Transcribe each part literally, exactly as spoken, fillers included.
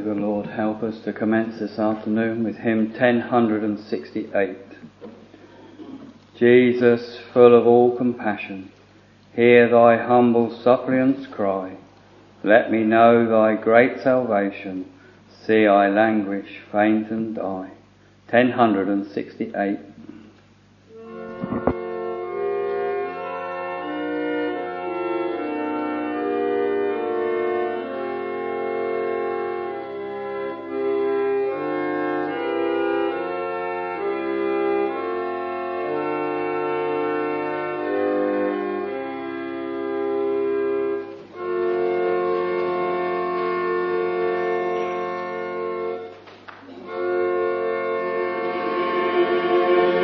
the Lord help us to commence this afternoon with hymn ten sixty-eight. Jesus, full of all compassion, hear thy humble suppliant's cry. Let me know thy great salvation, see I languish, faint and die. ten sixty-eight. Thank you.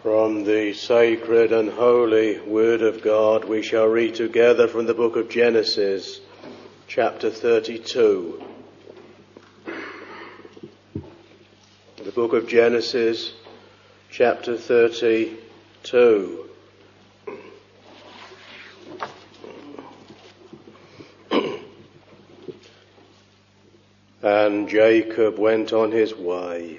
From the sacred and holy Word of God, we shall read together from the book of Genesis, chapter thirty-two. The book of Genesis, chapter thirty-two. And Jacob went on his way,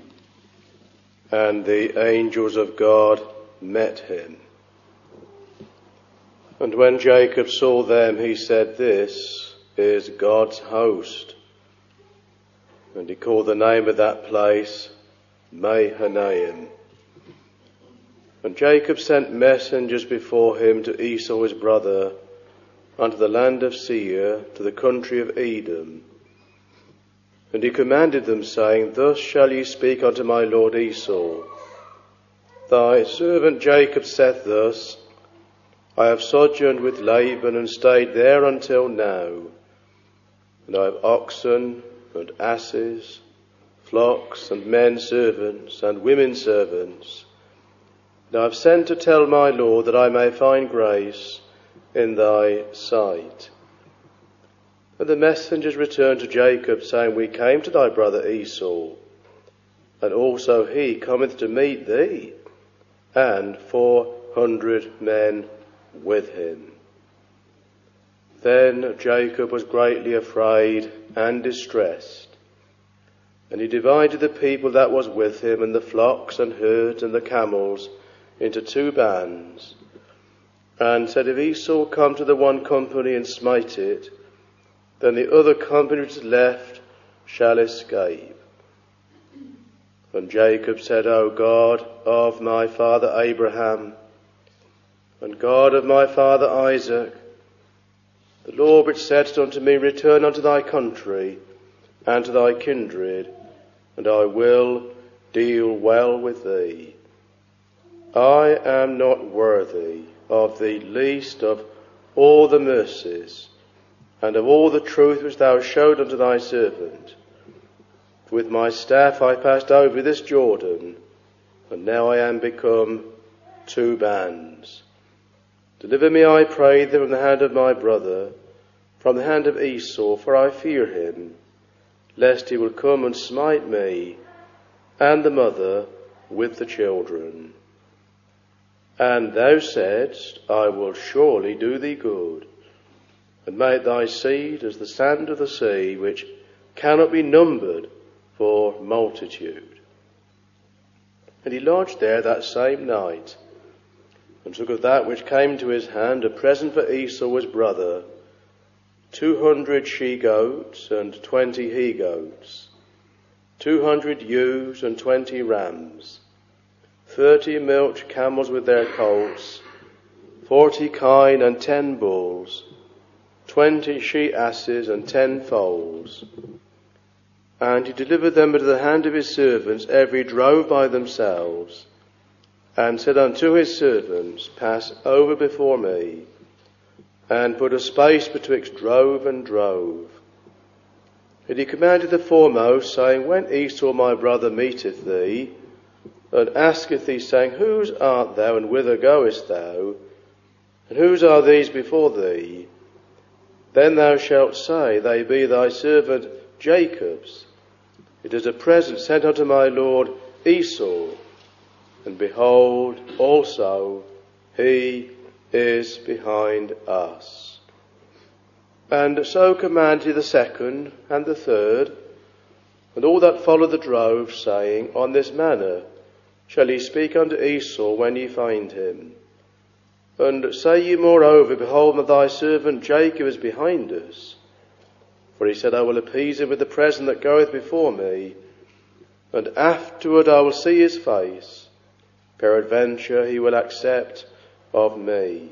and the angels of God met him. And when Jacob saw them, he said, "This is God's host." And he called the name of that place Mahanaim. And Jacob sent messengers before him to Esau his brother, unto the land of Seir, to the country of Edom. And he commanded them, saying, "Thus shall ye speak unto my lord Esau. Thy servant Jacob saith thus, I have sojourned with Laban and stayed there until now. And I have oxen and asses, flocks and men servants and women servants. And I have sent to tell my lord that I may find grace in thy sight." And the messengers returned to Jacob, saying, "We came to thy brother Esau, and also he cometh to meet thee, and four hundred men with him." Then Jacob was greatly afraid and distressed, and he divided the people that was with him, and the flocks and herds and the camels, into two bands, and said, "If Esau come to the one company and smite it, then the other company which is left shall escape." And Jacob said, "O God of my father Abraham, and God of my father Isaac, the Lord which saidst unto me, Return unto thy country and to thy kindred, and I will deal well with thee. I am not worthy of the least of all the mercies and of all the truth which thou showed unto thy servant. With my staff I passed over this Jordan, and now I am become two bands. Deliver me, I pray thee, from the hand of my brother, from the hand of Esau, for I fear him, lest he will come and smite me and the mother with the children. And thou saidst, I will surely do thee good, and make thy seed as the sand of the sea, which cannot be numbered for multitude." And he lodged there that same night, and took of that which came to his hand a present for Esau his brother, two hundred she-goats and twenty he-goats, two hundred ewes and twenty rams, thirty milch camels with their colts, forty kine and ten bulls, twenty she-asses and ten foals. And he delivered them into the hand of his servants, every drove by themselves, and said unto his servants, "Pass over before me, and put a space betwixt drove and drove." And he commanded the foremost, saying, "When Esau my brother meeteth thee, and asketh thee, saying, Whose art thou, and whither goest thou? And whose are these before thee? Then thou shalt say, They be thy servant Jacob's. It is a present sent unto my lord Esau. And behold, also he is behind us." And so commanded he the second and the third, and all that followed the drove, saying, On this manner shall ye speak unto Esau when ye find him. And say ye moreover, Behold, thy servant Jacob is behind us. For he said, I will appease him with the present that goeth before me, and afterward I will see his face. Peradventure he will accept of me.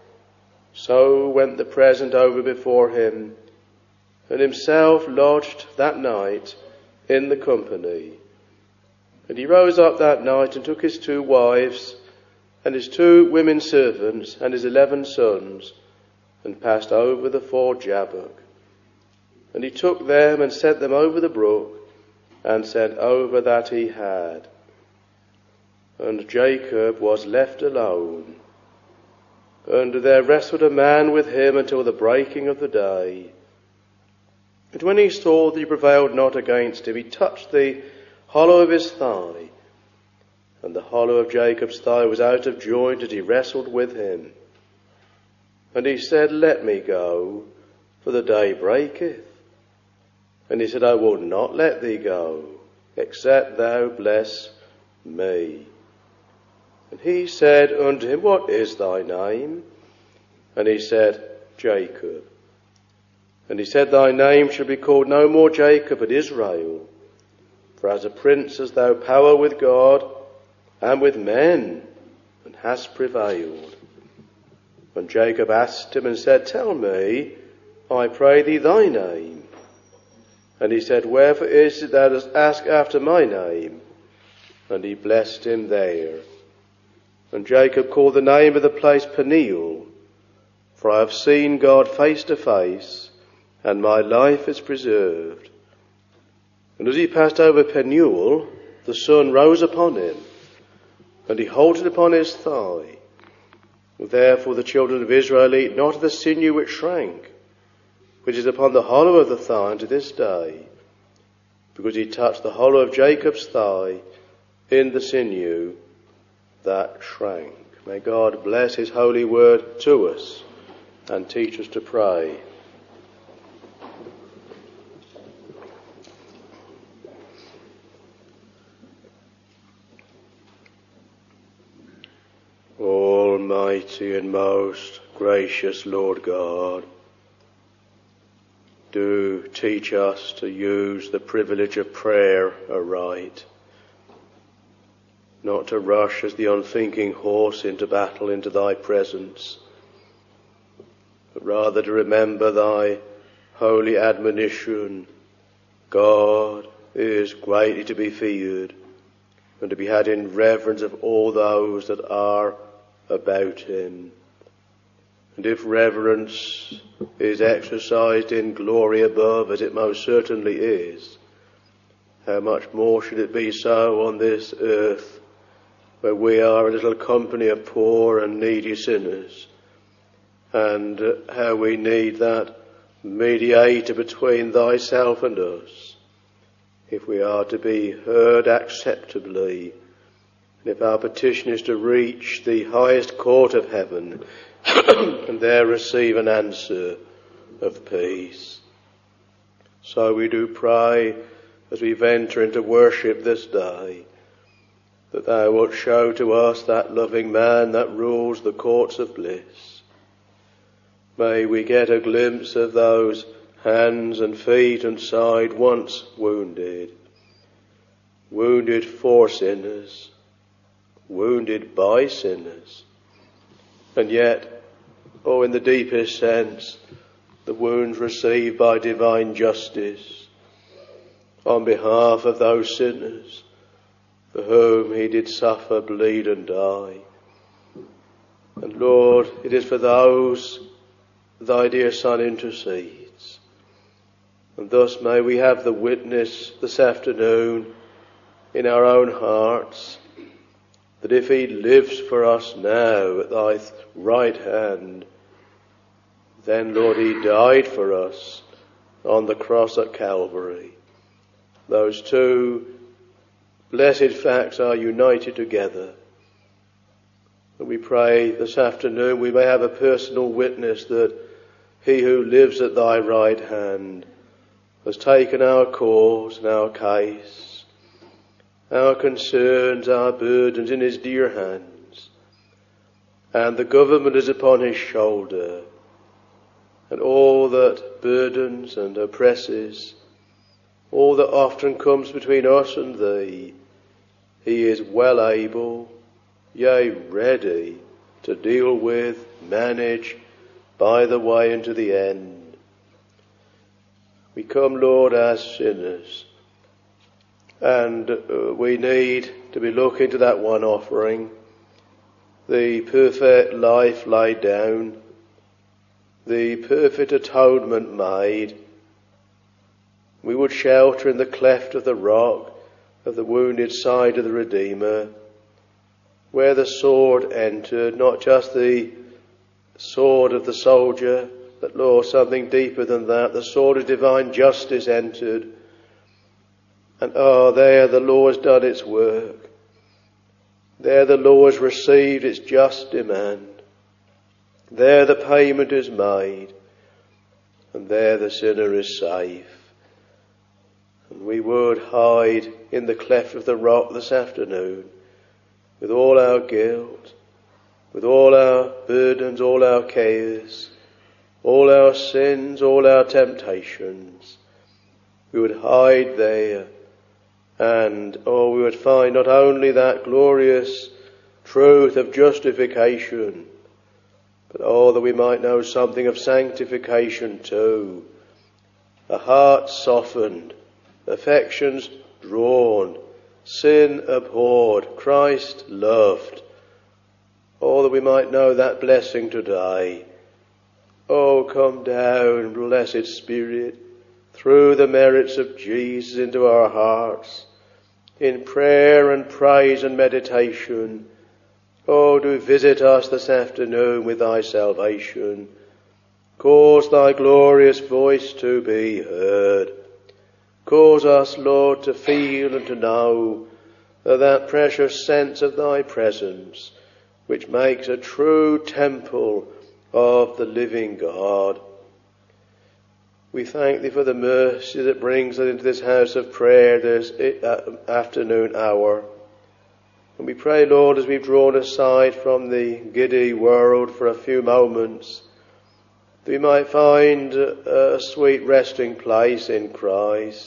So went the present over before him, and himself lodged that night in the company. And he rose up that night and took his two wives and his two women servants and his eleven sons, and passed over the ford Jabbok. And he took them and set them over the brook, and sent over that he had. and Jacob was left alone. And there wrestled a man with him until the breaking of the day. And when he saw that he prevailed not against him, he touched the hollow of his thigh. And the hollow of Jacob's thigh was out of joint, and he wrestled with him. And he said, Let me go, for the day breaketh. And he said, I will not let thee go, except thou bless me. And he said unto him, What is thy name? And he said, Jacob. And he said, Thy name shall be called no more Jacob, but Israel. For as a prince hast thou power with God and with men, and hast prevailed. And Jacob asked him and said, Tell me, I pray thee, thy name. And he said, Wherefore is it thou dost ask after my name? And he blessed him there. And Jacob called the name of the place Peniel, for I have seen God face to face, and my life is preserved. And as he passed over Peniel, the sun rose upon him, and he halted upon his thigh. Therefore the children of Israel eat not of the sinew which shrank, which is upon the hollow of the thigh unto this day, because he touched the hollow of Jacob's thigh in the sinew that shrank. May God bless his holy word to us and teach us to pray. Almighty and most gracious Lord God, do teach us to use the privilege of prayer aright, not to rush as the unthinking horse into battle into thy presence, but rather to remember thy holy admonition. God is greatly to be feared and to be had in reverence of all those that are about him. And if reverence is exercised in glory above, as it most certainly is, how much more should it be so on this earth, where we are a little company of poor and needy sinners, and how we need that mediator between thyself and us, if we are to be heard acceptably, and if our petition is to reach the highest court of heaven and there receive an answer of peace. So we do pray as we venture into worship this day, that thou wilt show to us that loving man that rules the courts of bliss. May we get a glimpse of those hands and feet and side once wounded, wounded for sinners, wounded by sinners, and yet, oh, in the deepest sense, the wounds received by divine justice on behalf of those sinners for whom he did suffer, bleed and die. And Lord, it is for those thy dear Son intercedes. And thus may we have the witness this afternoon in our own hearts that if he lives for us now at thy right hand, then, Lord, he died for us on the cross at Calvary. Those two blessed facts are united together. And we pray this afternoon we may have a personal witness that he who lives at thy right hand has taken our cause and our case, our concerns, our burdens in his dear hands, and the government is upon his shoulder, and all that burdens and oppresses, all that often comes between us and thee, he is well able, yea, ready to deal with, manage, by the way and to the end. We come, Lord, as sinners, and uh, we need to be looking to that one offering, the perfect life laid down, the perfect atonement made. We would shelter in the cleft of the rock of the wounded side of the Redeemer, where the sword entered, not just the sword of the soldier, but Lord, something deeper than that. The sword of divine justice entered. And oh, there the law has done its work. There the law has received its just demand. There the payment is made. And there the sinner is safe. And we would hide in the cleft of the rock this afternoon with all our guilt, with all our burdens, all our cares, all our sins, all our temptations. We would hide there, and oh, we would find not only that glorious truth of justification, but oh, that we might know something of sanctification too. A heart softened, affections drawn, sin abhorred, Christ loved. Oh, that we might know that blessing today. Oh, come down, blessed Spirit, through the merits of Jesus into our hearts, in prayer and praise and meditation. Oh, do visit us this afternoon with thy salvation. Cause thy glorious voice to be heard. Cause us, Lord, to feel and to know that precious sense of thy presence, which makes a true temple of the living God. We thank thee for the mercy that brings us into this house of prayer this afternoon hour. And we pray, Lord, as we've drawn aside from the giddy world for a few moments, that we might find a sweet resting place in Christ,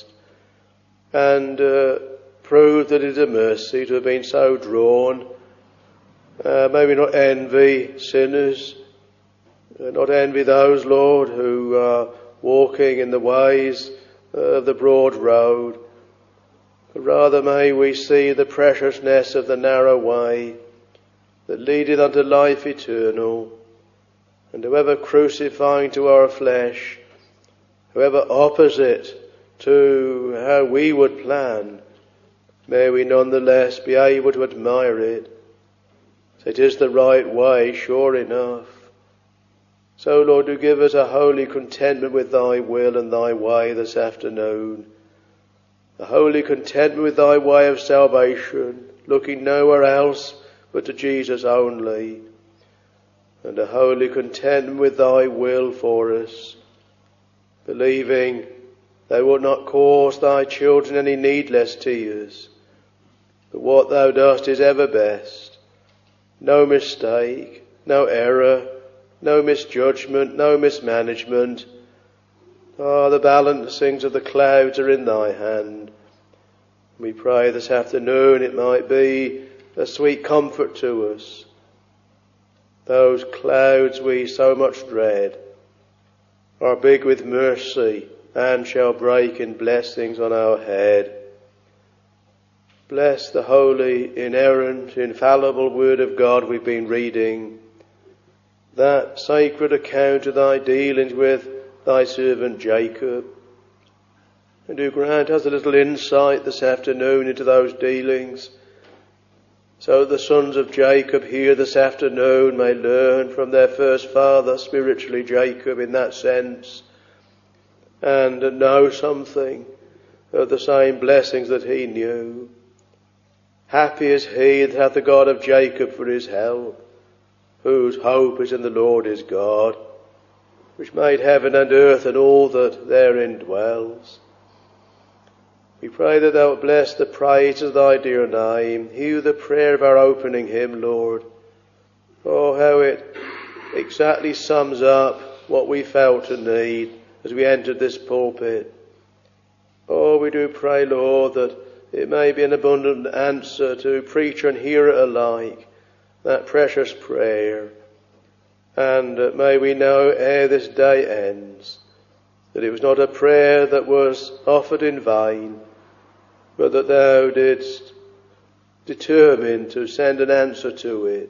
and uh, prove that it is a mercy to have been so drawn. Uh, may we not envy sinners, uh, not envy those, Lord, who are walking in the ways of the broad road, but rather may we see the preciousness of the narrow way that leadeth unto life eternal. And whoever crucifying to our flesh, whoever opposite to how we would plan, may we nonetheless be able to admire it. It is the right way, sure enough. So, Lord, do give us a holy contentment with thy will and thy way this afternoon. A holy contentment with thy way of salvation, looking nowhere else but to Jesus only. And a holy contentment with thy will for us, believing thou wilt not cause thy children any needless tears, but what thou dost is ever best. No mistake, no error, no misjudgment, no mismanagement. Ah, the balancings of the clouds are in thy hand. We pray this afternoon it might be a sweet comfort to us. Those clouds we so much dread are big with mercy and shall break in blessings on our head. Bless the holy, inerrant, infallible Word of God we've been reading, that sacred account of thy dealings with thy servant Jacob. And do grant us a little insight this afternoon into those dealings, so that the sons of Jacob here this afternoon may learn from their first father, spiritually Jacob in that sense, and know something of the same blessings that he knew. Happy is he that hath the God of Jacob for his help, whose hope is in the Lord his God, which made heaven and earth and all that therein dwells. We pray that thou wilt bless the praise of thy dear name. Hear the prayer of our opening hymn, Lord. Oh, how it exactly sums up what we felt to need as we entered this pulpit. Oh, we do pray, Lord, that it may be an abundant answer to preacher and hearer alike, that precious prayer. And uh, may we know ere this day ends that it was not a prayer that was offered in vain, but that thou didst determine to send an answer to it.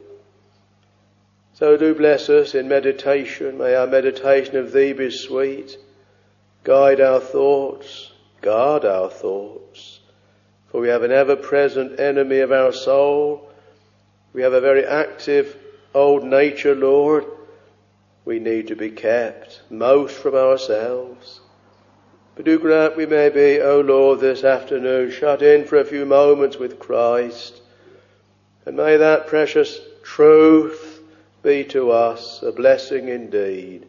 So do bless us in meditation. May our meditation of thee be sweet. Guide our thoughts, guard our thoughts. For we have an ever-present enemy of our soul, We have a very active old nature, Lord. We need to be kept, most from ourselves. But do grant we may be, O Lord, this afternoon shut in for a few moments with Christ. And may that precious truth be to us a blessing indeed.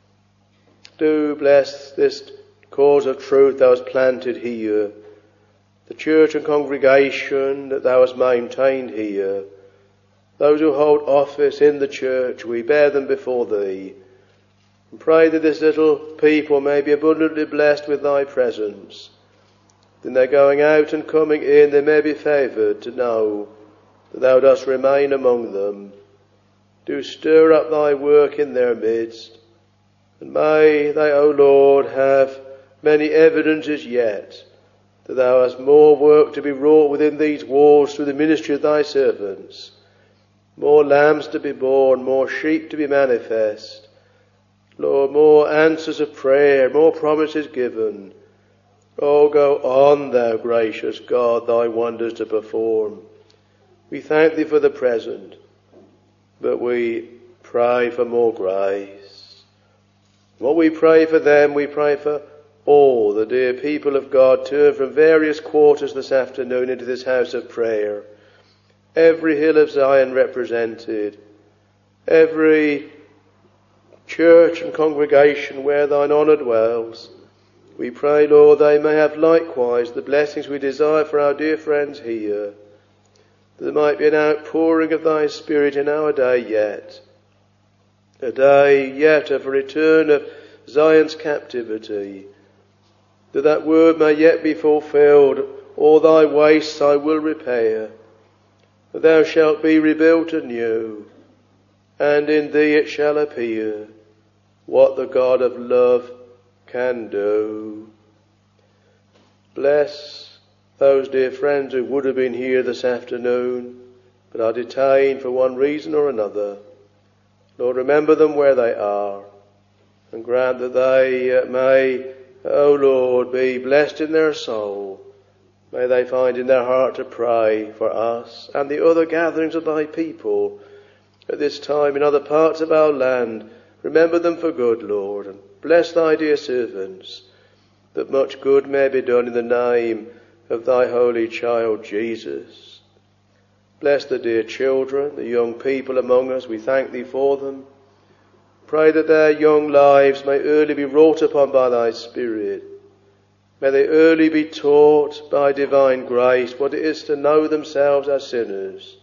Do bless this cause of truth thou hast planted here, the church and congregation that thou hast maintained here. Those who hold office in the church, we bear them before thee, and pray that this little people may be abundantly blessed with thy presence. In their going out and coming in, they may be favoured to know that thou dost remain among them. Do stir up thy work in their midst, and may they, O Lord, have many evidences yet that thou hast more work to be wrought within these walls through the ministry of thy servants. More lambs to be born, more sheep to be manifest. Lord, more answers of prayer, more promises given. Oh, go on, thou gracious God, thy wonders to perform. We thank thee for the present, but we pray for more grace. What we pray for them, we pray for all the dear people of God turned from various quarters this afternoon into this house of prayer. Every hill of Zion represented, every church and congregation where thine honour dwells. We pray, Lord, they may have likewise the blessings we desire for our dear friends here. That there might be an outpouring of thy Spirit in our day yet. A day yet of a return of Zion's captivity. That that word may yet be fulfilled. All thy wastes I will repair. That thou shalt be rebuilt anew. And in thee it shall appear what the God of love can do. Bless those dear friends who would have been here this afternoon, but are detained for one reason or another. Lord, remember them where they are, and grant that they uh, may, O Lord, be blessed in their soul. May they find in their heart to pray for us and the other gatherings of thy people at this time in other parts of our land. Remember them for good, Lord, and bless thy dear servants, that much good may be done in the name of thy holy child Jesus. Bless the dear children, the young people among us. We thank thee for them. Pray that their young lives may early be wrought upon by thy Spirit. May they early be taught by divine grace what it is to know themselves as sinners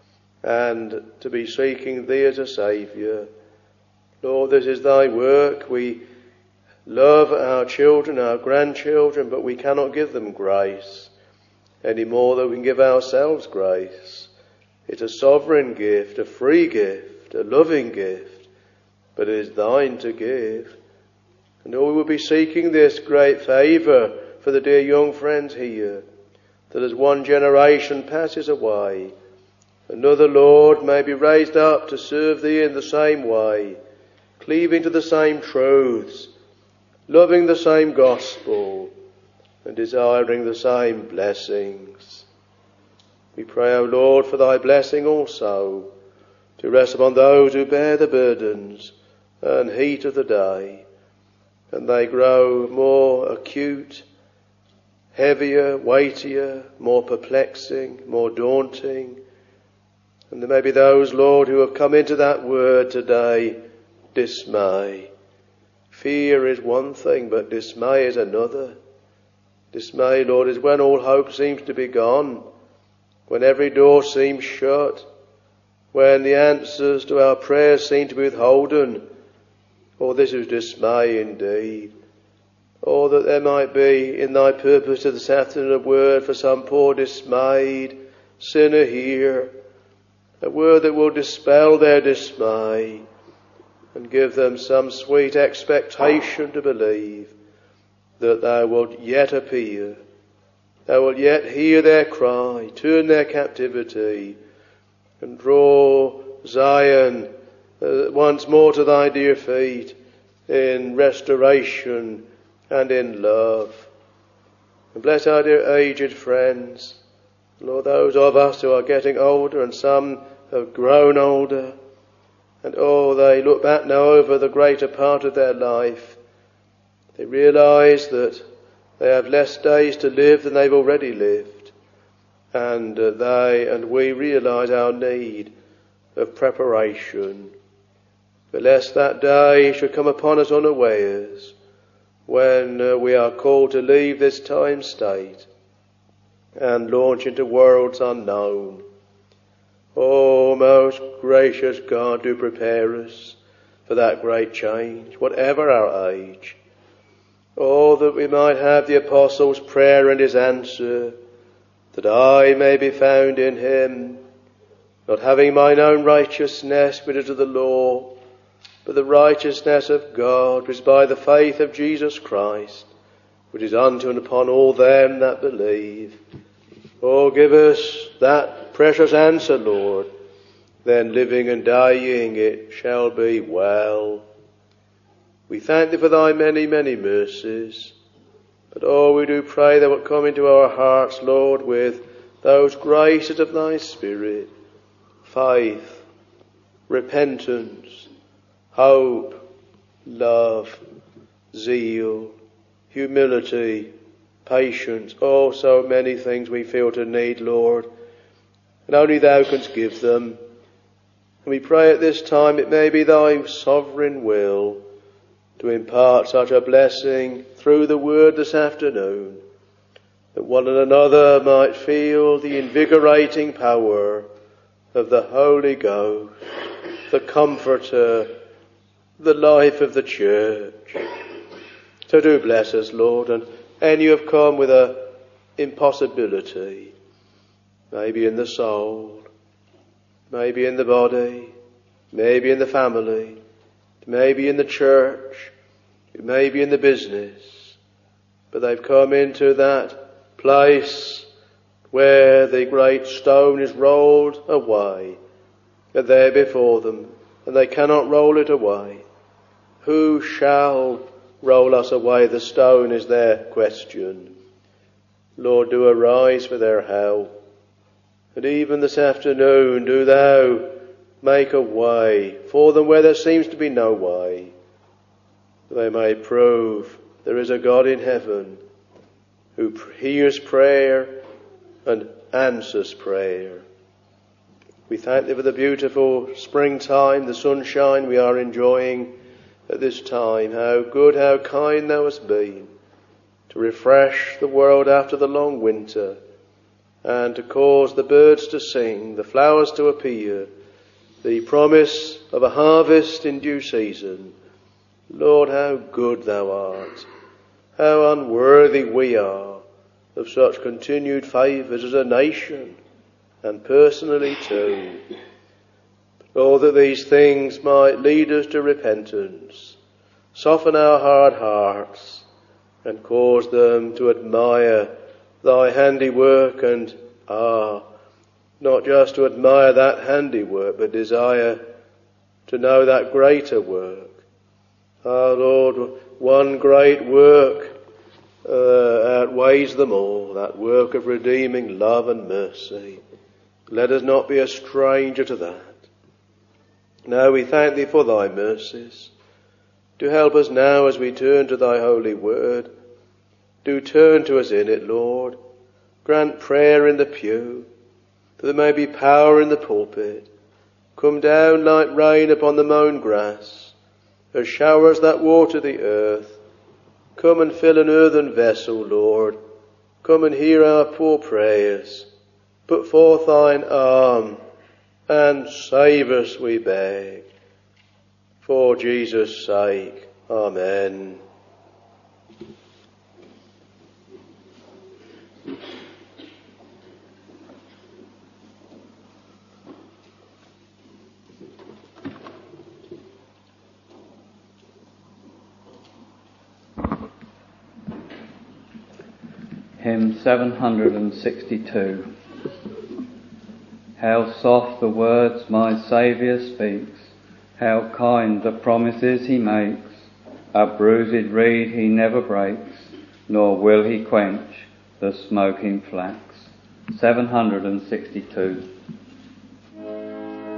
and to be seeking thee as a Saviour. Lord, this is thy work. We love our children, our grandchildren, but we cannot give them grace any more than we can give ourselves grace. It's a sovereign gift, a free gift, a loving gift, but it is thine to give. And oh, we will be seeking this great favour for the dear young friends here, that as one generation passes away, another, Lord, may be raised up to serve thee in the same way, cleaving to the same truths, loving the same gospel, and desiring the same blessings. We pray, O Lord, for thy blessing also to rest upon those who bear the burdens and heat of the day, and they grow more acute, heavier, weightier, more perplexing, more daunting. And there may be those, Lord, who have come into that word today, dismay. Fear is one thing, but dismay is another. Dismay, Lord, is when all hope seems to be gone, when every door seems shut, when the answers to our prayers seem to be withholden. Oh, this is dismay indeed. Oh, that there might be in thy purpose this afternoon a word for some poor dismayed sinner here, a word that will dispel their dismay and give them some sweet expectation to believe that thou wilt yet appear, thou wilt yet hear their cry, turn their captivity, and draw Zion uh, once more to thy dear feet in restoration and in love. And bless our dear aged friends, Lord, those of us who are getting older and some have grown older, and oh, they look back now over the greater part of their life. They realise that they have less days to live than they've already lived, and uh, they and we realise our need of preparation. But lest that day should come upon us unawares, when uh, we are called to leave this time state and launch into worlds unknown. Oh, most gracious God, do prepare us for that great change, whatever our age. Oh, that we might have the Apostle's prayer and his answer, that I may be found in him, not having mine own righteousness, but as of the law, but the righteousness of God, which is by the faith of Jesus Christ, which is unto and upon all them that believe. Oh, give us that precious answer, Lord. Then living and dying it shall be well. We thank thee for thy many, many mercies. But oh, we do pray thou wilt come into our hearts, Lord, with those graces of thy Spirit, faith, repentance, hope, love, zeal, humility, patience, oh, so many things we feel to need, Lord, and only thou canst give them. And we pray at this time it may be thy sovereign will to impart such a blessing through the word this afternoon, that one and another might feel the invigorating power of the Holy Ghost, the Comforter, the life of the church. So do bless us, Lord, and and you have come with a impossibility, maybe in the soul, maybe in the body, maybe in the family, maybe in the church, maybe in the business, but they've come into that place where the great stone is rolled away, and there before them, and they cannot roll it away. Who shall roll us away the stone is their question. Lord, do arise for their help. And even this afternoon, do thou make a way for them where there seems to be no way. They may prove there is a God in heaven who hears prayer and answers prayer. We thank thee for the beautiful springtime, the sunshine we are enjoying at this time. How good, how kind thou hast been to refresh the world after the long winter, and to cause the birds to sing, the flowers to appear, the promise of a harvest in due season. Lord, how good thou art, how unworthy we are of such continued favours as a nation, and personally too. Oh, that these things might lead us to repentance, soften our hard hearts, and cause them to admire thy handiwork, and, ah, not just to admire that handiwork, but desire to know that greater work. Ah, Lord, one great work uh, outweighs them all, that work of redeeming love and mercy. Let us not be a stranger to that. Now we thank thee for thy mercies. Do help us now as we turn to thy holy word. Do turn to us in it, Lord. Grant prayer in the pew, that there may be power in the pulpit. Come down like rain upon the mown grass, as showers that water the earth. Come and fill an earthen vessel, Lord. Come and hear our poor prayers. Put forth thine arm and save us, we beg. For Jesus' sake. Amen. Hymn seven hundred sixty-two. How soft the words my Saviour speaks, how kind the promises he makes. A bruised reed he never breaks, nor will he quench the smoking flax. seven hundred sixty-two.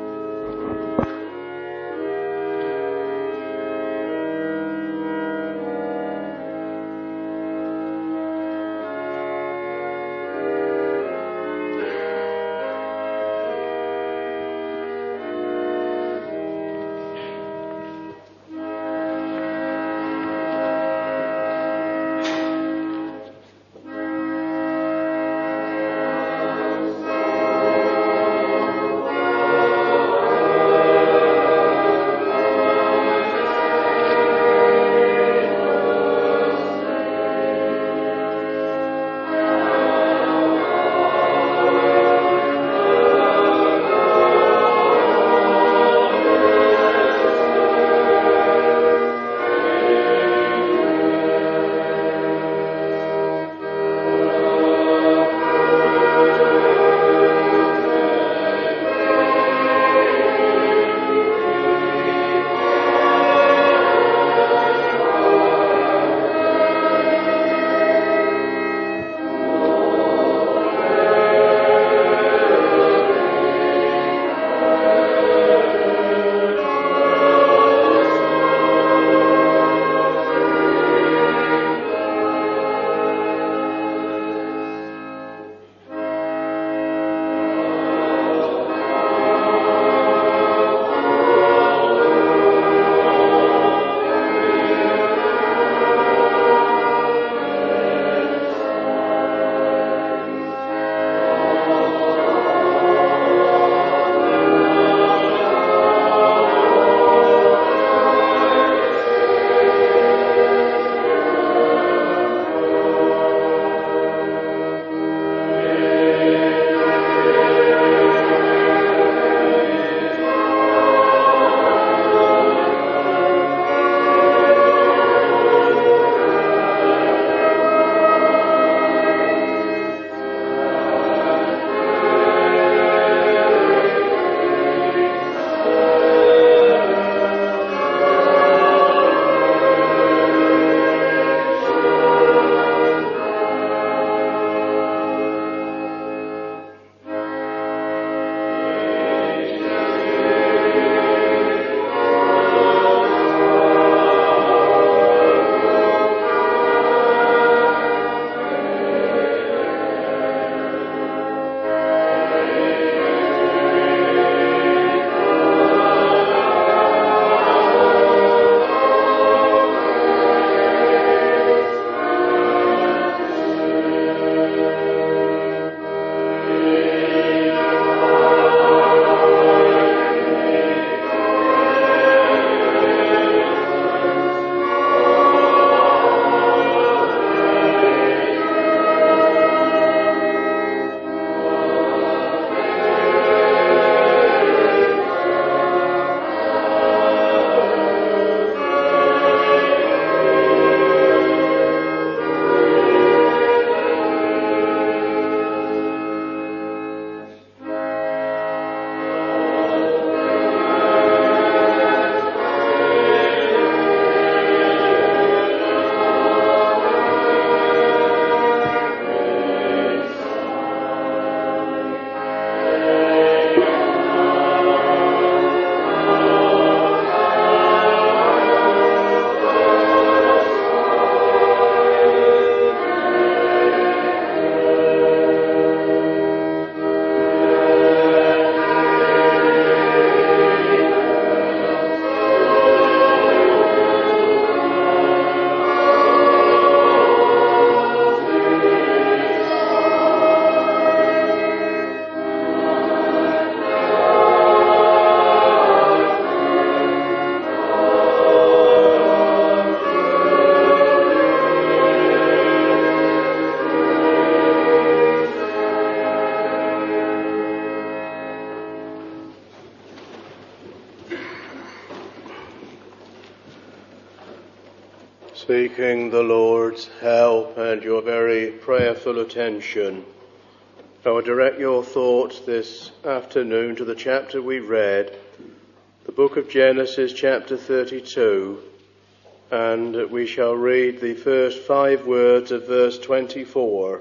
Seeking the Lord's help and your very prayerful attention, I will direct your thoughts this afternoon to the chapter we read, the book of Genesis, chapter thirty-two, and we shall read the first five words of verse twenty-four.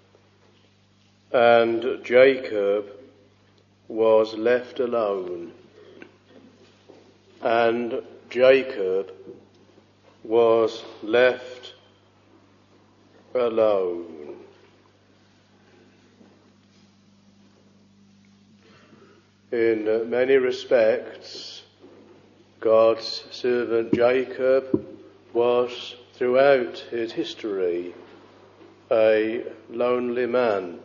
And Jacob was left alone. And Jacob was left alone. In many respects, God's servant Jacob was throughout his history a lonely man.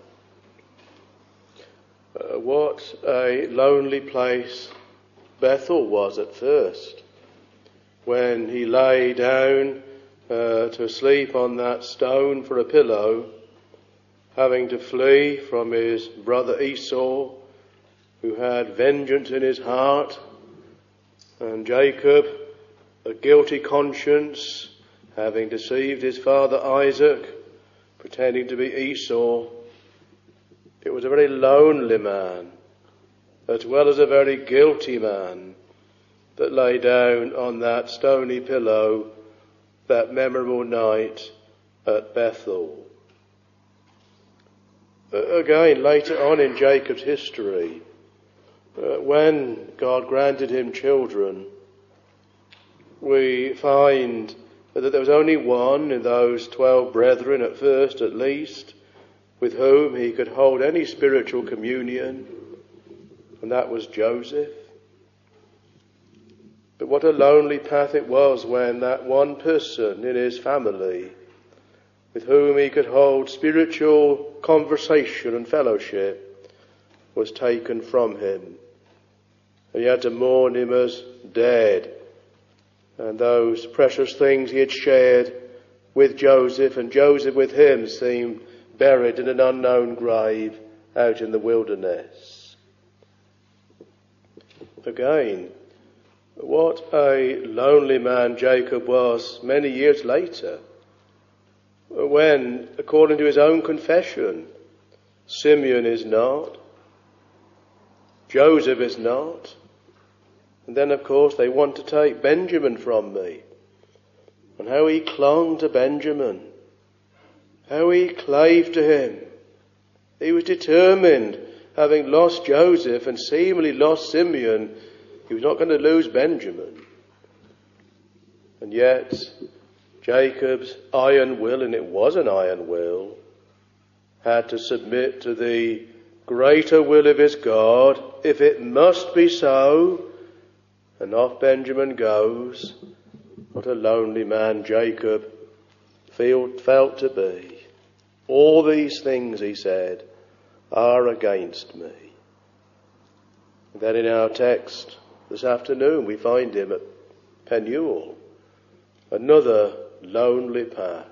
Uh, what a lonely place Bethel was at first, when he lay down uh, to sleep on that stone for a pillow, having to flee from his brother Esau, who had vengeance in his heart, and Jacob, a guilty conscience, having deceived his father Isaac, pretending to be Esau. It was a very lonely man, as well as a very guilty man, that lay down on that stony pillow that memorable night at Bethel. Uh, again, later on in Jacob's history, uh, when God granted him children, we find that there was only one in those twelve brethren, at first at least, with whom he could hold any spiritual communion, and that was Joseph. But what a lonely path it was when that one person in his family, with whom he could hold spiritual conversation and fellowship, was taken from him. And he had to mourn him as dead. And those precious things he had shared with Joseph, and Joseph with him, seemed buried in an unknown grave out in the wilderness. Again, what a lonely man Jacob was many years later, when, according to his own confession, Simeon is not, Joseph is not, and then of course they want to take Benjamin from me. And how he clung to Benjamin, how he clave to him. He was determined, having lost Joseph and seemingly lost Simeon, he was not going to lose Benjamin. And yet, Jacob's iron will, and it was an iron will, had to submit to the greater will of his God. If it must be so, and off Benjamin goes. What a lonely man Jacob feel, felt to be. All these things, he said, are against me. And then in our text this afternoon we find him at Penuel, another lonely path.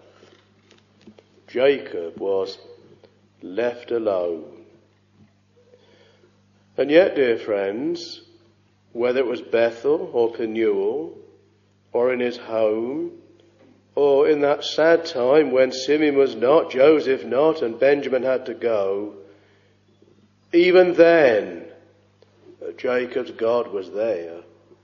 Jacob was left alone. And yet, dear friends, whether it was Bethel or Penuel, or in his home, or in that sad time when Simeon was not, Joseph not, and Benjamin had to go, even then, Jacob's God was there.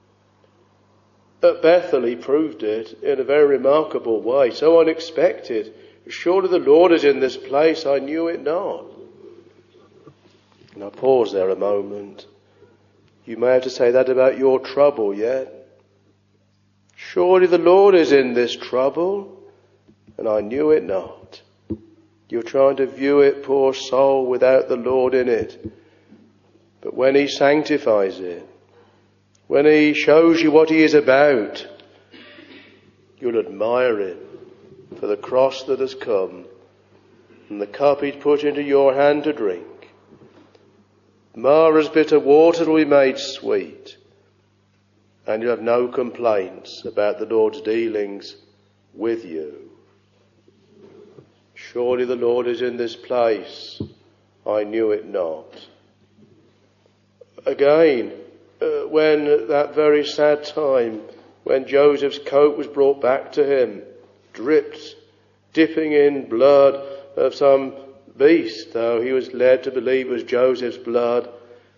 At Bethel he proved it in a very remarkable way, so unexpected. Surely the Lord is in this place, I knew it not. And I pause there a moment. You may have to say that about your trouble yet. Surely the Lord is in this trouble, and I knew it not. You're trying to view it, poor soul, without the Lord in it. But when he sanctifies it, when he shows you what he is about, you'll admire him for the cross that has come and the cup he's put into your hand to drink. Mara's bitter water will be made sweet, and you have no complaints about the Lord's dealings with you. Surely the Lord is in this place, I knew it not. Again, uh, when that very sad time, when Joseph's coat was brought back to him, dripped, dipping in blood of some beast, though he was led to believe it was Joseph's blood.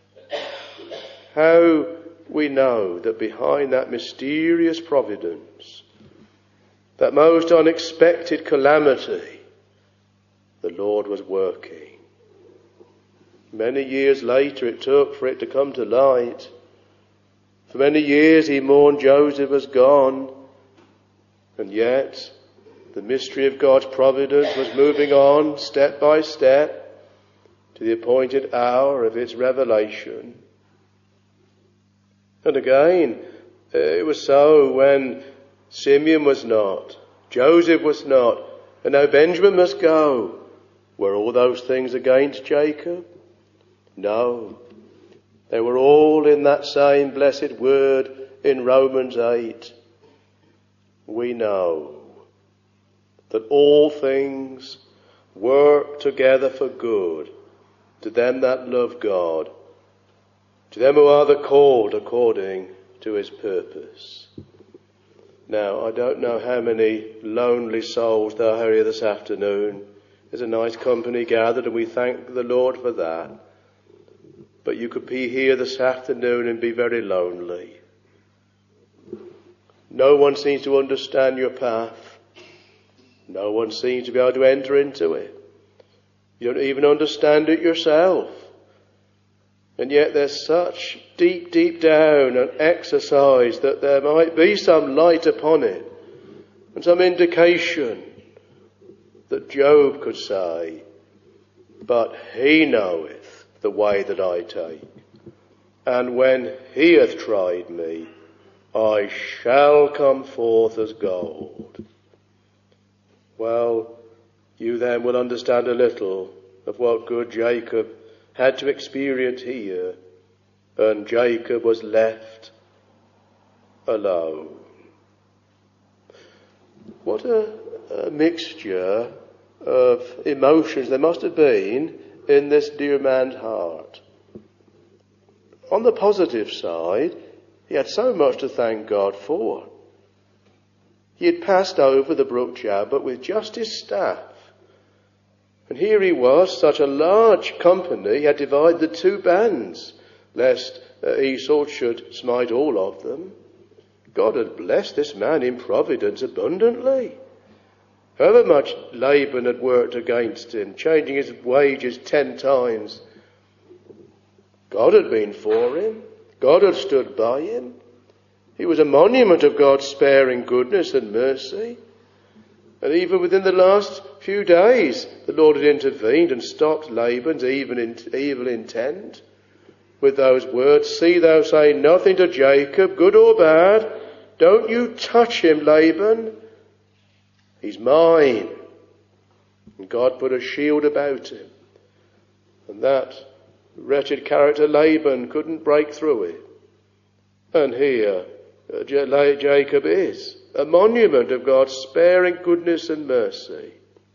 How we know that behind that mysterious providence, that most unexpected calamity, the Lord was working. Many years later it took for it to come to light. For many years he mourned Joseph as gone, and yet the mystery of God's providence was moving on step by step to the appointed hour of its revelation. And again, it was so when Simeon was not, Joseph was not, and now Benjamin must go. Were all those things against Jacob? No. They were all in that same blessed word in Romans eight. We know that all things work together for good to them that love God, to them who are the called according to his purpose. Now, I don't know how many lonely souls there are here this afternoon. There's a nice company gathered, and we thank the Lord for that. But you could be here this afternoon and be very lonely. No one seems to understand your path. No one seems to be able to enter into it. You don't even understand it yourself. And yet there's such deep, deep down an exercise that there might be some light upon it and some indication that Job could say, but he knoweth the way that I take, and when he hath tried me, I shall come forth as gold. Well, you then will understand a little of what good Jacob had to experience here, and Jacob was left alone. What a, a mixture of emotions there must have been in this dear man's heart. On the positive side, he had so much to thank God for. He had passed over the brook Jabbok with just his staff. And here he was, such a large company, he had divided the two bands, lest uh, Esau should smite all of them. God had blessed this man in providence abundantly. However much Laban had worked against him, changing his wages ten times, God had been for him. God had stood by him. He was a monument of God's sparing goodness and mercy. And even within the last few days, the Lord had intervened and stopped Laban's evil intent with those words, "See thou say nothing to Jacob, good or bad. Don't you touch him, Laban. He's mine." And God put a shield about him. And that wretched character Laban couldn't break through it. And here uh, Jacob is a monument of God's sparing goodness and mercy.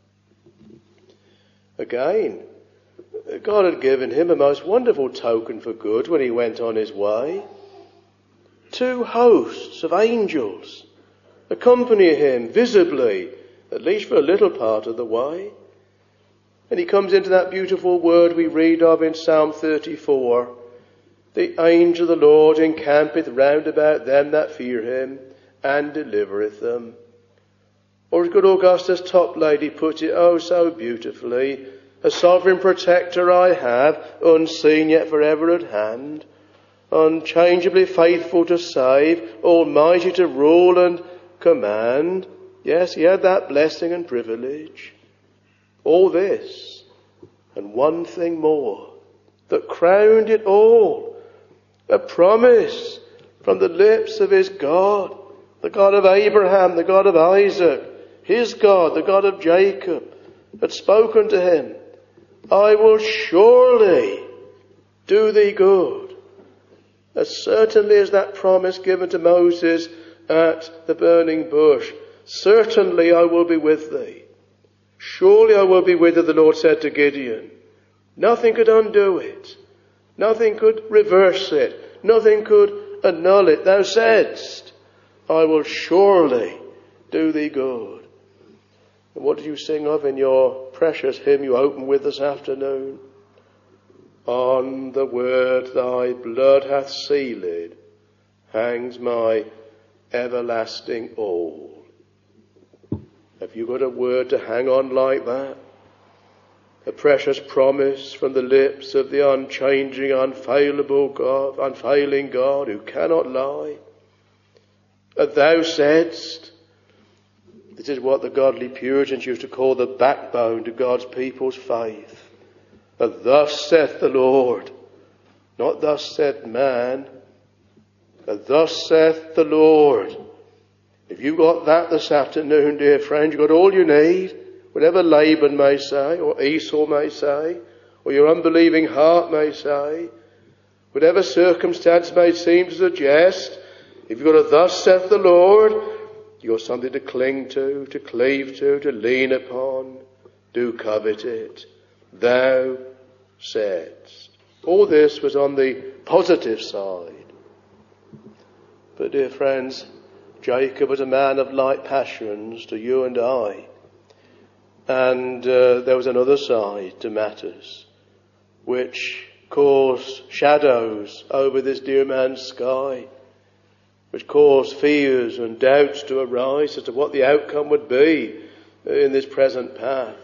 Again, God had given him a most wonderful token for good when he went on his way. Two hosts of angels accompany him visibly, at least for a little part of the way. And he comes into that beautiful word we read of in Psalm thirty-four. The angel of the Lord encampeth round about them that fear him, and delivereth them. Or as good Augustus Toplady put it, oh so beautifully, a sovereign protector I have, unseen yet forever at hand, unchangeably faithful to save, almighty to rule and command. Yes, he had that blessing and privilege. All this, and one thing more, that crowned it all, a promise from the lips of his God, the God of Abraham, the God of Isaac, his God, the God of Jacob, had spoken to him, I will surely do thee good. As certainly as that promise given to Moses at the burning bush, certainly I will be with thee. Surely I will be with thee, the Lord said to Gideon. Nothing could undo it. Nothing could reverse it. Nothing could annul it. Thou saidst, I will surely do thee good. And what did you sing of in your precious hymn you opened with this afternoon? On the word thy blood hath sealed hangs my everlasting all. Have you got a word to hang on like that? A precious promise from the lips of the unchanging, unfailable God, unfailing God who cannot lie. And thou saidst, this is what the godly Puritans used to call the backbone to God's people's faith. And thus saith the Lord, not thus said man, and thus saith the Lord. If you got that this afternoon, dear friend, you got all you need. Whatever Laban may say, or Esau may say, or your unbelieving heart may say, whatever circumstance may seem to suggest, if you've got a thus saith the Lord, you've got something to cling to, to cleave to, to lean upon. Do covet it. Thou saidst. All this was on the positive side. But dear friends, Jacob was a man of light passions to you and I. And uh, there was another side to matters, which caused shadows over this dear man's sky, which caused fears and doubts to arise as to what the outcome would be in this present path.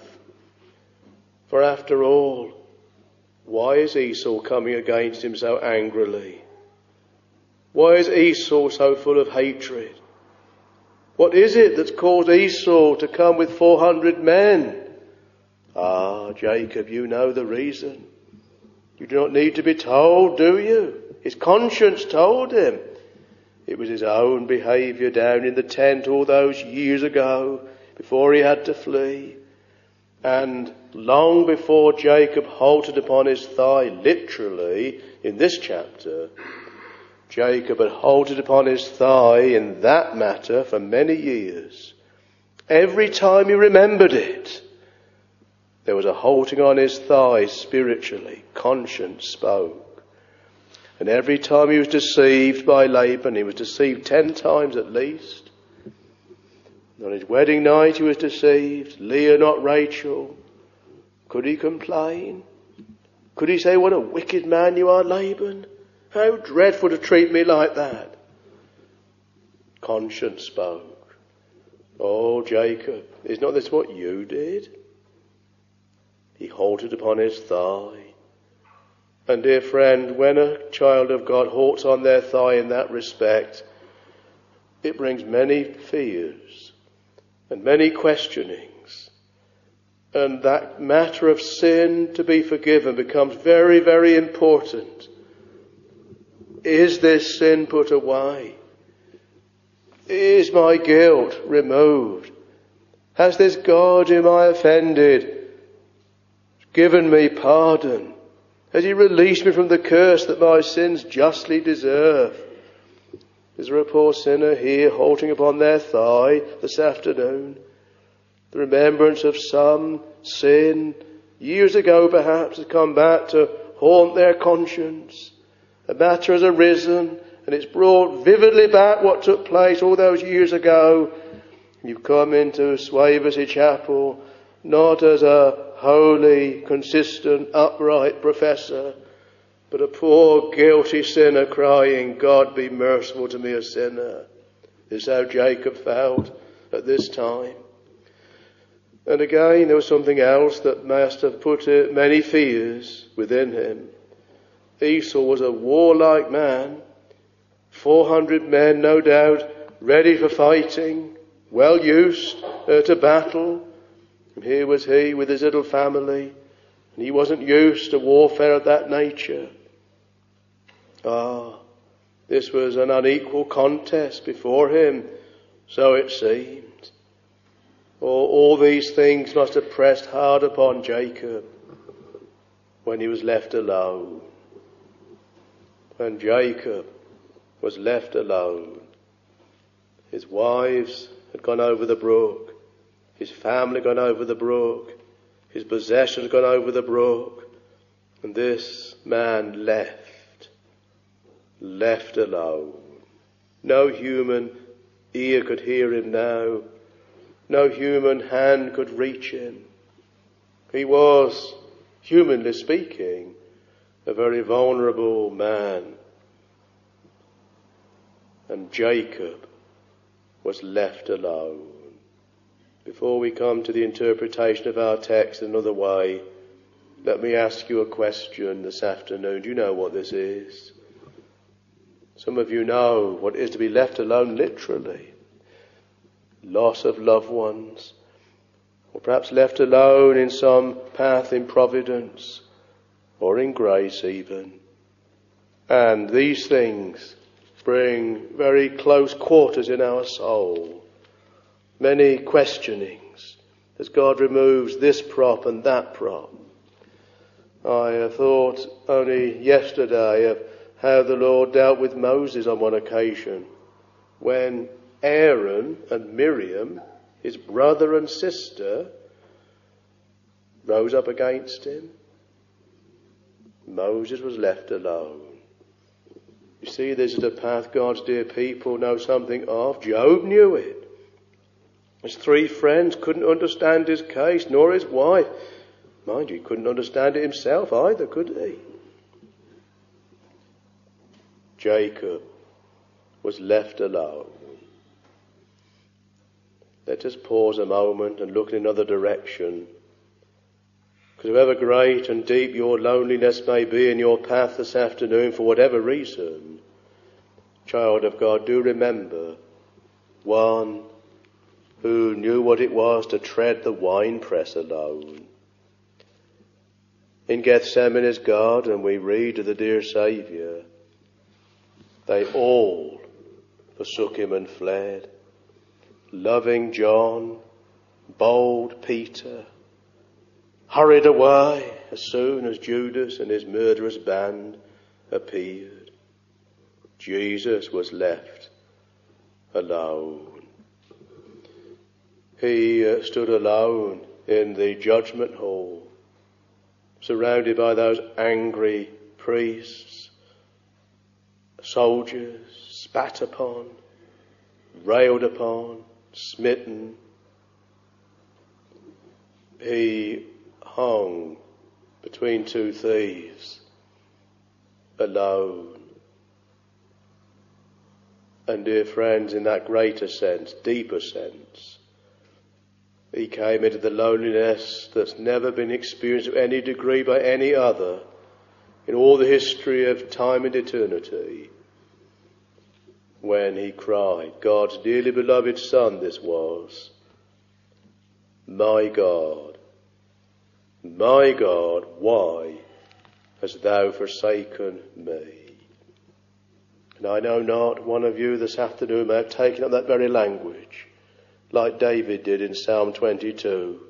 For after all, why is Esau coming against him so angrily? Why is Esau so full of hatred? What is it that's caused Esau to come with four hundred men? Ah, Jacob, you know the reason. You do not need to be told, do you? His conscience told him. It was his own behaviour down in the tent all those years ago, before he had to flee. And long before Jacob halted upon his thigh, literally, in this chapter, Jacob had halted upon his thigh in that matter for many years. Every time he remembered it, there was a halting on his thigh spiritually. Conscience spoke. And every time he was deceived by Laban, he was deceived ten times at least. On his wedding night he was deceived. Leah, not Rachel. Could he complain? Could he say, what a wicked man you are, Laban? How dreadful to treat me like that. Conscience spoke. Oh, Jacob, is not this what you did? He halted upon his thigh. And dear friend, when a child of God halts on their thigh in that respect, it brings many fears and many questionings. And that matter of sin to be forgiven becomes very, very important. Is this sin put away? Is my guilt removed? Has this God whom I offended given me pardon? Has he released me from the curse that my sins justly deserve? Is there a poor sinner here halting upon their thigh this afternoon? The remembrance of some sin years ago perhaps has come back to haunt their conscience. A matter has arisen and it's brought vividly back what took place all those years ago. You've come into Swaversey Chapel not as a holy, consistent, upright professor, but a poor, guilty sinner crying, God be merciful to me, a sinner. This is how Jacob felt at this time. And again, there was something else that must have put many fears within him. Esau was a warlike man, four hundred men, no doubt, ready for fighting, well used uh, to battle. And here was he with his little family, and he wasn't used to warfare of that nature. Ah, this was an unequal contest before him, so it seemed. Oh, all these things must have pressed hard upon Jacob when he was left alone. When Jacob was left alone, his wives had gone over the brook, his family gone over the brook, his possessions gone over the brook, and this man left, left alone. No human ear could hear him now. No human hand could reach him. He was, humanly speaking, a very vulnerable man. And Jacob was left alone. Before we come to the interpretation of our text another way, let me ask you a question this afternoon. Do you know what this is? Some of you know what it is to be left alone literally. Loss of loved ones, or perhaps left alone in some path in providence, or in grace even. And these things bring very close quarters in our soul. Many questionings as God removes this prop and that prop. I have thought only yesterday of how the Lord dealt with Moses on one occasion when Aaron and Miriam, his brother and sister, rose up against him. Moses was left alone. You see, this is a path God's dear people know something of. Job knew it. His three friends couldn't understand his case, nor his wife. Mind you, he couldn't understand it himself either, could he? Jacob was left alone. Let us pause a moment and look in another direction. Because however great and deep your loneliness may be in your path this afternoon, for whatever reason, child of God, do remember one who knew what it was to tread the winepress alone. In Gethsemane's garden, we read of the dear Saviour, they all forsook him and fled. Loving John, bold Peter, hurried away as soon as Judas and his murderous band appeared. Jesus was left alone. He uh, stood alone in the judgment hall, surrounded by those angry priests, soldiers, spat upon, railed upon, smitten. He hung between two thieves, alone. And dear friends, in that greater sense, deeper sense, he came into the loneliness that's never been experienced to any degree by any other in all the history of time and eternity, when he cried, God's dearly beloved Son this was, my God, my God, why hast thou forsaken me? And I know not one of you this afternoon may have taken up that very language, like David did in Psalm twenty-two.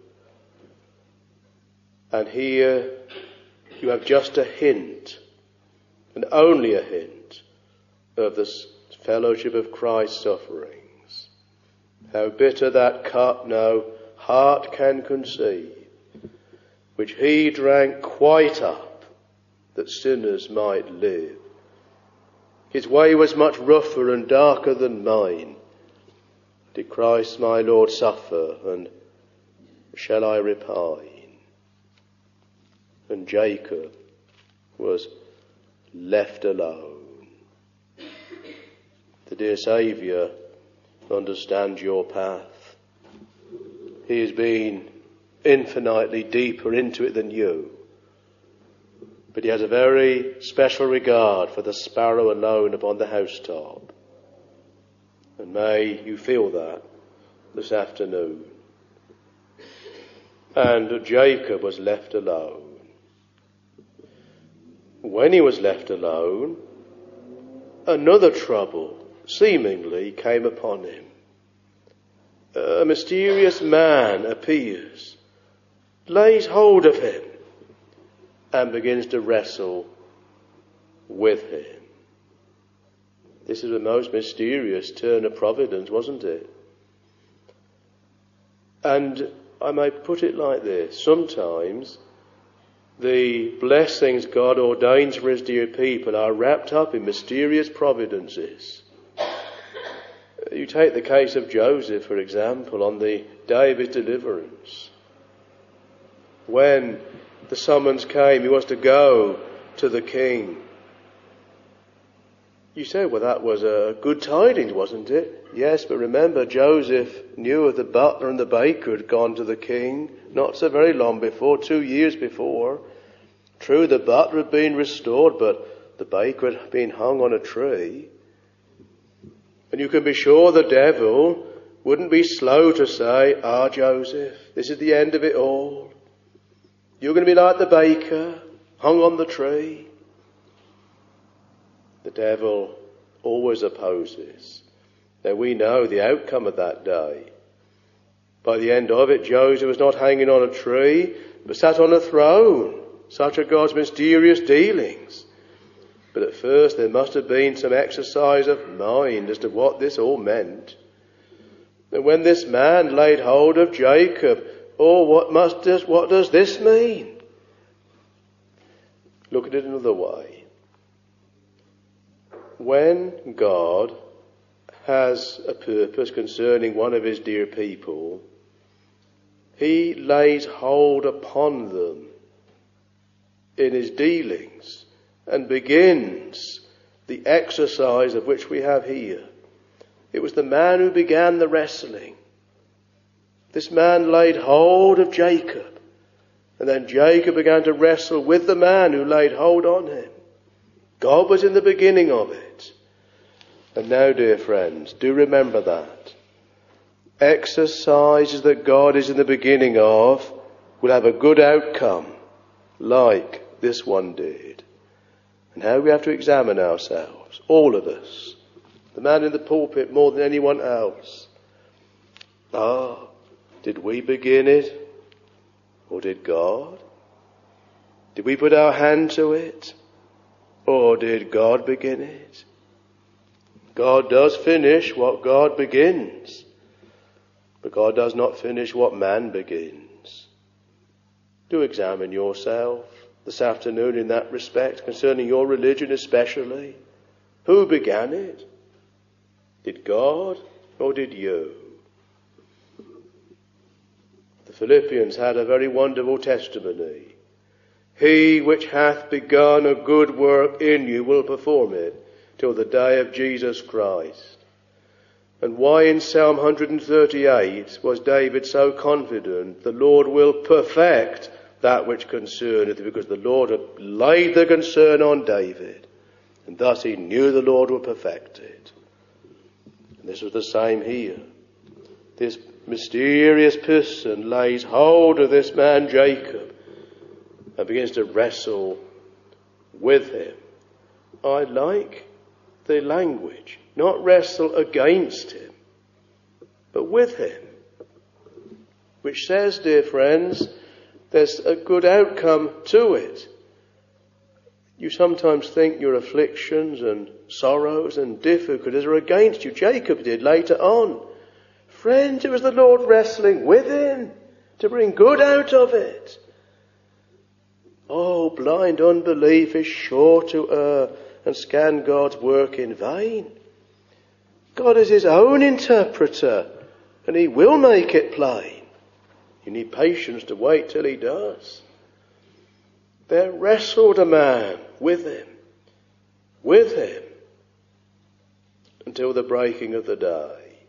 And here you have just a hint, and only a hint, of the fellowship of Christ's sufferings. How bitter that cup no heart can conceive, which he drank quite up, that sinners might live. His way was much rougher and darker than mine. Did Christ my Lord suffer, and shall I repine? And Jacob was left alone. The dear Saviour understands your path. He has been infinitely deeper into it than you. But he has a very special regard for the sparrow alone upon the housetop. And may you feel that this afternoon. And Jacob was left alone. When he was left alone, another trouble seemingly came upon him. A mysterious man appears, lays hold of him, and begins to wrestle with him. This is a most mysterious turn of providence, wasn't it? And I may put it like this. Sometimes the blessings God ordains for his dear people are wrapped up in mysterious providences. You take the case of Joseph, for example, on the day of his deliverance. When the summons came, he was to go to the king. You say, well, that was a good tidings, wasn't it? Yes, but remember, Joseph knew of the butler and the baker had gone to the king not so very long before, two years before. True, the butler had been restored, but the baker had been hung on a tree. And you can be sure the devil wouldn't be slow to say, ah, Joseph, this is the end of it all. You're going to be like the baker, hung on the tree. The devil always opposes. Now we know the outcome of that day. By the end of it, Joseph was not hanging on a tree, but sat on a throne. Such are God's mysterious dealings. But at first there must have been some exercise of mind as to what this all meant. And when this man laid hold of Jacob, oh, what must this, what does this mean? Look at it another way. When God has a purpose concerning one of his dear people, he lays hold upon them in his dealings and begins the exercise of which we have here. It was the man who began the wrestling. This man laid hold of Jacob, and then Jacob began to wrestle with the man who laid hold on him. God was in the beginning of it. And now, dear friends, do remember that. Exercises that God is in the beginning of will have a good outcome, like this one did. And how we have to examine ourselves, all of us. The man in the pulpit more than anyone else. Ah, did we begin it? Or did God? Did we put our hand to it? Or did God begin it? God does finish what God begins. But God does not finish what man begins. Do examine yourself this afternoon in that respect, concerning your religion especially. Who began it? Did God or did you? The Philippians had a very wonderful testimony. He which hath begun a good work in you will perform it till the day of Jesus Christ. And why in Psalm one hundred thirty-eight was David so confident? The Lord will perfect that which concerneth, because the Lord had laid the concern on David, and thus he knew the Lord would perfect it. And this was the same here. This mysterious person lays hold of this man Jacob and begins to wrestle with him. I like the language. Not wrestle against him, but with him. Which says, dear friends, there's a good outcome to it. You sometimes think your afflictions and sorrows and difficulties are against you. Jacob did later on. Friends, it was the Lord wrestling with him to bring good out of it. Oh, blind unbelief is sure to err and scan God's work in vain. God is his own interpreter, and he will make it plain. You need patience to wait till he does. There wrestled a man with him, with him, until the breaking of the day.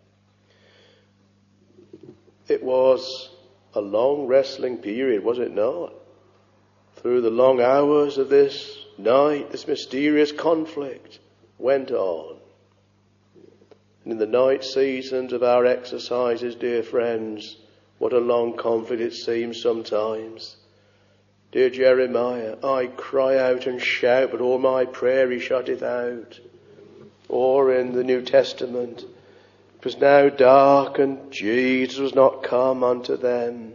It was a long wrestling period, was it not? Through the long hours of this night, this mysterious conflict went on. And in the night seasons of our exercises, dear friends, what a long conflict it seems sometimes. Dear Jeremiah, I cry out and shout, but all my prayer he shutteth out. Or in the New Testament, it was now dark and Jesus was not come unto them.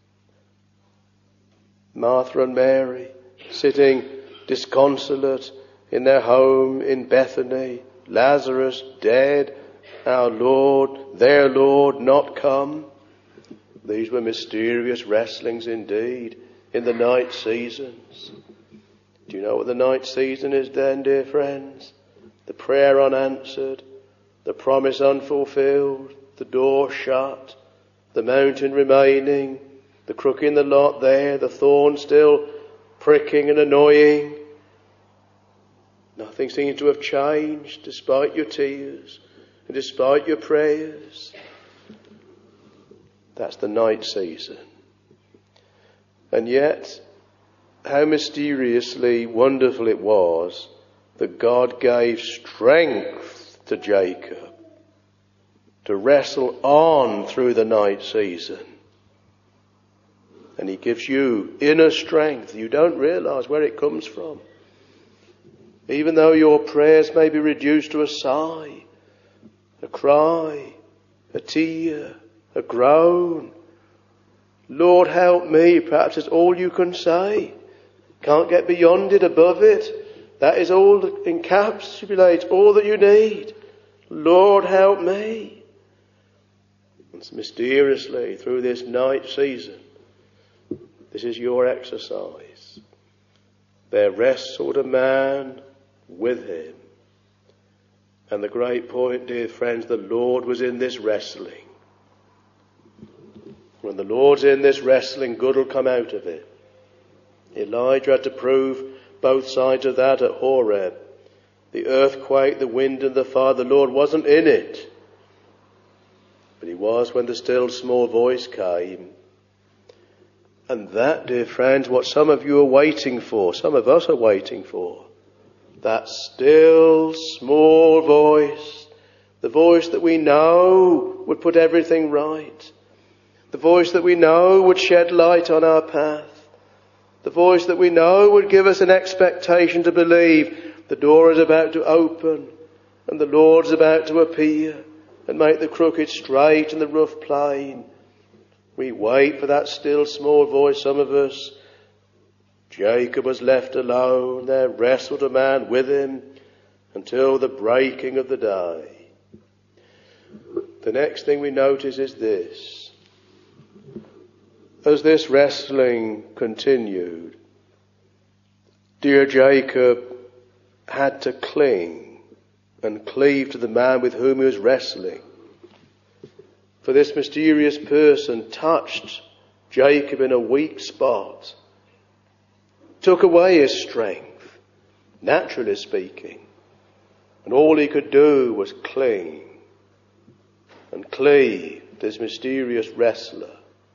Martha and Mary sitting disconsolate in their home in Bethany, Lazarus dead, our Lord, their Lord, not come. These were mysterious wrestlings indeed in the night seasons. Do you know what the night season is then, dear friends? The prayer unanswered, the promise unfulfilled, the door shut, the mountain remaining, the crook in the lot there, the thorn still pricking and annoying. Nothing seems to have changed despite your tears and despite your prayers. That's the night season. And yet, how mysteriously wonderful it was that God gave strength to Jacob to wrestle on through the night season. And he gives you inner strength. You don't realize where it comes from. Even though your prayers may be reduced to a sigh, a cry, a tear, a groan. Lord, help me. Perhaps it's all you can say. Can't get beyond it, above it. That is all that encapsulates all that you need. Lord, help me. And mysteriously, through this night season, this is your exercise. There wrestled a man with him. And the great point, dear friends, the Lord was in this wrestling. When the Lord's in this wrestling, good will come out of it. Elijah had to prove both sides of that at Horeb. The earthquake, the wind and the fire, the Lord wasn't in it. But he was when the still small voice came. And that, dear friends, what some of you are waiting for, some of us are waiting for. That still small voice, the voice that we know would put everything right. The voice that we know would shed light on our path. The voice that we know would give us an expectation to believe the door is about to open and the Lord's about to appear and make the crooked straight and the rough plain. We wait for that still small voice, some of us. Jacob was left alone. There wrestled a man with him until the breaking of the day. The next thing we notice is this. As this wrestling continued, dear Jacob had to cling and cleave to the man with whom he was wrestling. For this mysterious person touched Jacob in a weak spot, took away his strength, naturally speaking, and all he could do was cling and cleave to this mysterious wrestler.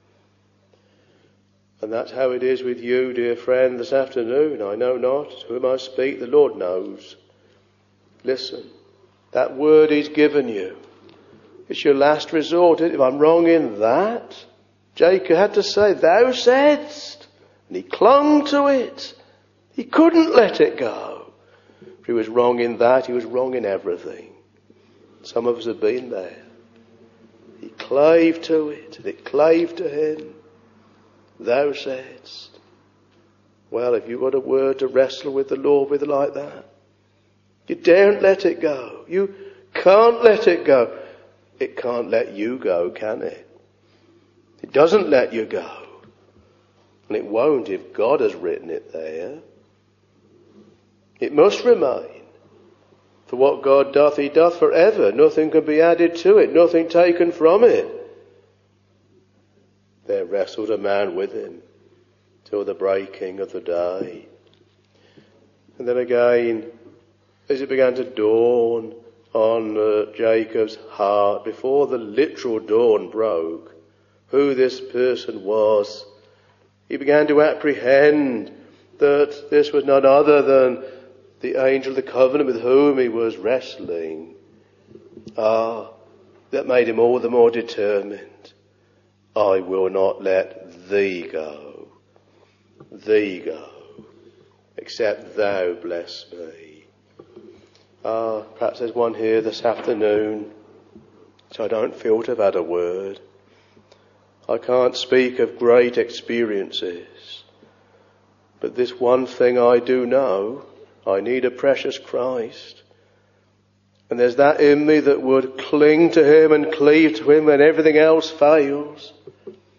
And that's how it is with you, dear friend, this afternoon. I know not to whom I speak, the Lord knows. Listen, that word he's given you, it's your last resort. If I'm wrong in that, Jacob had to say, thou saidst. And he clung to it. He couldn't let it go. If he was wrong in that, he was wrong in everything. Some of us have been there. He clave to it, and it clave to him. Thou saidst. Well, if you've got a word to wrestle with the Lord with like that, you daren't let it go. You can't let it go. It can't let you go, can it? It doesn't let you go. And it won't if God has written it there. It must remain. For what God doth, he doth forever. Nothing can be added to it, nothing taken from it. There wrestled a man with him till the breaking of the day. And then again, as it began to dawn on uh, Jacob's heart, before the literal dawn broke, who this person was, he began to apprehend that this was none other than the angel of the covenant with whom he was wrestling. Ah, that made him all the more determined. I will not let thee go, thee go, except thou bless me. Ah, perhaps there's one here this afternoon, so I don't feel to have had a word. I can't speak of great experiences, but this one thing I do know, I need a precious Christ. And there's that in me that would cling to him and cleave to him when everything else fails.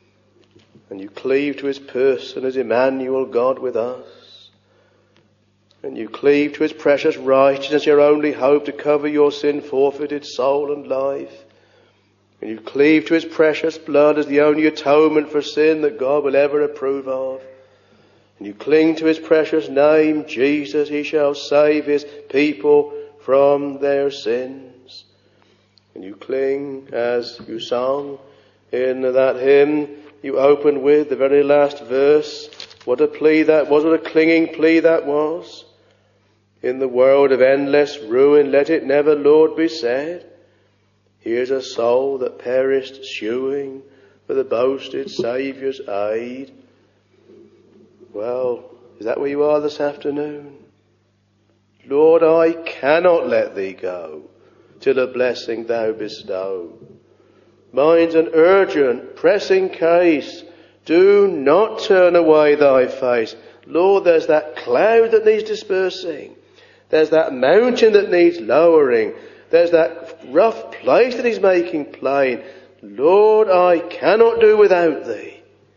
And you cleave to his person as Emmanuel, God with us. And you cleave to his precious righteousness, your only hope to cover your sin-forfeited soul and life. And you cleave to his precious blood as the only atonement for sin that God will ever approve of. And you cling to his precious name, Jesus, he shall save his people from their sins. And you cling, as you sung in that hymn you opened with, the very last verse. What a plea that was, what a clinging plea that was. In the world of endless ruin, let it never, Lord, be said, here's a soul that perished suing for the boasted Saviour's aid. Well, is that where you are this afternoon? Lord, I cannot let thee go till a blessing thou bestow. Mine's an urgent, pressing case. Do not turn away thy face. Lord, there's that cloud that needs dispersing. There's that mountain that needs lowering. There's that rough place that he's making plain. Lord, I cannot do without thee.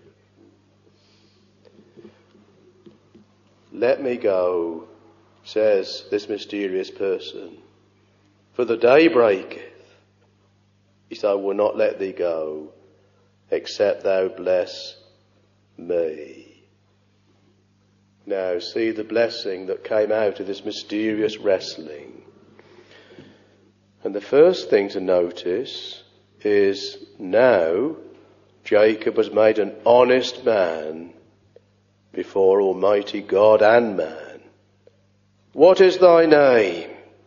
Let me go, says this mysterious person, for the day breaketh. He said, I will not let thee go, except thou bless me. Now see the blessing that came out of this mysterious wrestling. And the first thing to notice is now Jacob was made an honest man before Almighty God and man. What is thy name?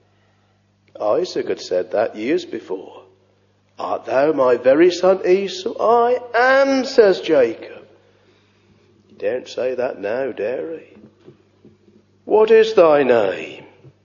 Isaac had said that years before. Art thou my very son Esau? I am, says Jacob. He daren't say that now, dare he? What is thy name?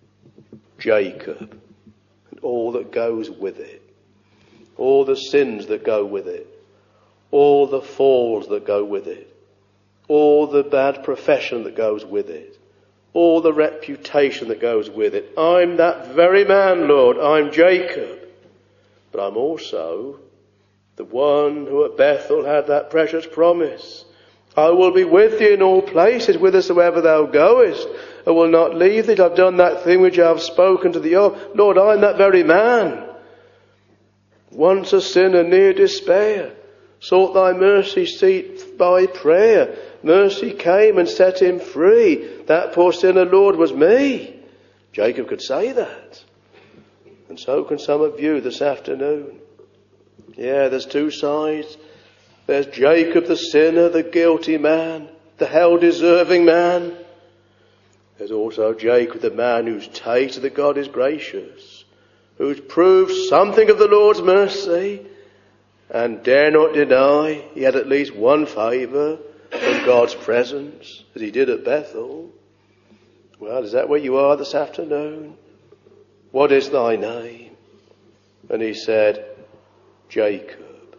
Jacob. And all that goes with it. All the sins that go with it. All the falls that go with it. All the bad profession that goes with it. All the reputation that goes with it. I'm that very man, Lord. I'm Jacob. But I'm also the one who at Bethel had that precious promise. I will be with thee in all places, whithersoever thou goest. I will not leave thee till I've done that thing which I have spoken to thee of. Lord, I'm that very man. Once a sinner near despair, sought thy mercy seat by prayer. Mercy came and set him free. That poor sinner, Lord, was me. Jacob could say that. And so can some of you this afternoon. Yeah, there's two sides. There's Jacob the sinner, the guilty man, the hell-deserving man. There's also Jacob the man who's tasted that God is gracious, who's proved something of the Lord's mercy, and dare not deny he had at least one favour from God's presence, as he did at Bethel. Well, is that where you are this afternoon? What is thy name? And he said, Jacob.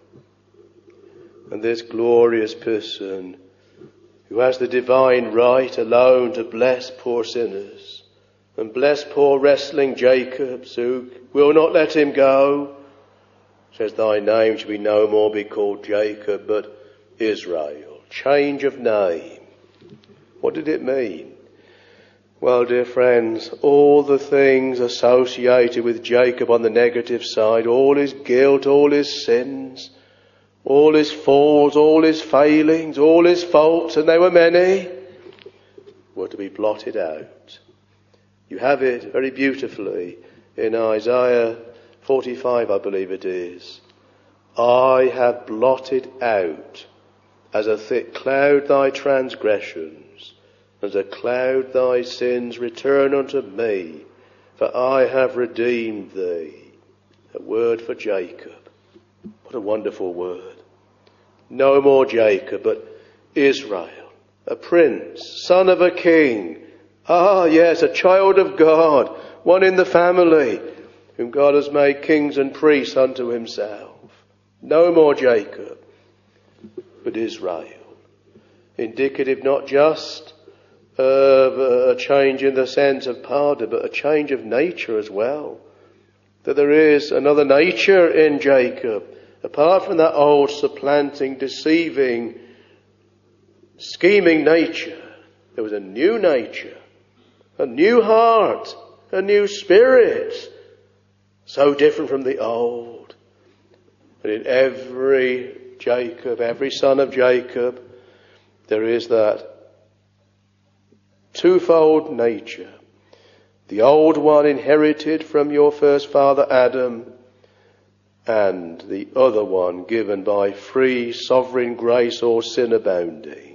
And this glorious person who has the divine right alone to bless poor sinners and bless poor wrestling Jacobs who will not let him go, says thy name shall be no more be called Jacob but Israel. Change of name. What did it mean? Well, dear friends, all the things associated with Jacob on the negative side, all his guilt, all his sins, all his falls, all his failings, all his faults, and they were many, were to be blotted out. You have it very beautifully in Isaiah forty-five, I believe it is. I have blotted out as a thick cloud thy transgressions, as a cloud thy sins. Return unto me, for I have redeemed thee. A word for Jacob. What a wonderful word. No more Jacob, but Israel, a prince, son of a king. Ah, yes, a child of God, one in the family, whom God has made kings and priests unto himself. No more Jacob, but Israel. Indicative not just of a change in the sense of pardon, but a change of nature as well. That there is another nature in Jacob, apart from that old supplanting, deceiving, scheming nature. There was a new nature, a new heart, a new spirit, so different from the old. And in every Jacob, every son of Jacob, there is that twofold nature. The old one inherited from your first father Adam, and the other one given by free sovereign grace or sin abounding.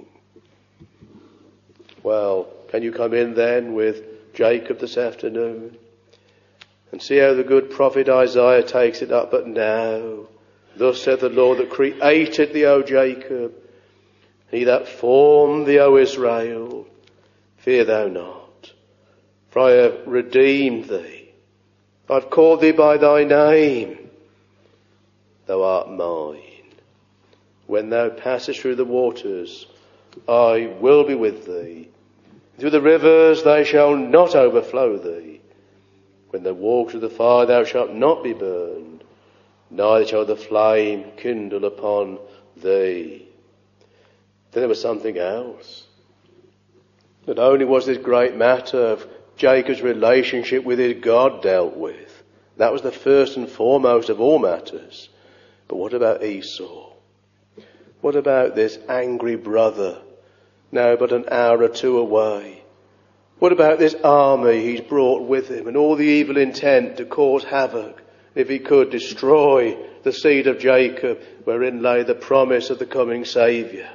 Well, can you come in then with Jacob this afternoon and see how the good prophet Isaiah takes it up? But now, thus saith the Lord that created thee, O Jacob, he that formed thee, O Israel, fear thou not, for I have redeemed thee. I've called thee by thy name. Thou art mine. When thou passest through the waters, I will be with thee. Through the rivers they shall not overflow thee. When thou walk through the fire, thou shalt not be burned, neither shall the flame kindle upon thee. Then there was something else. Not only was this great matter of Jacob's relationship with his God dealt with. That was the first and foremost of all matters. But what about Esau? What about this angry brother, now but an hour or two away? What about this army he's brought with him and all the evil intent to cause havoc, if he could destroy the seed of Jacob, wherein lay the promise of the coming Saviour?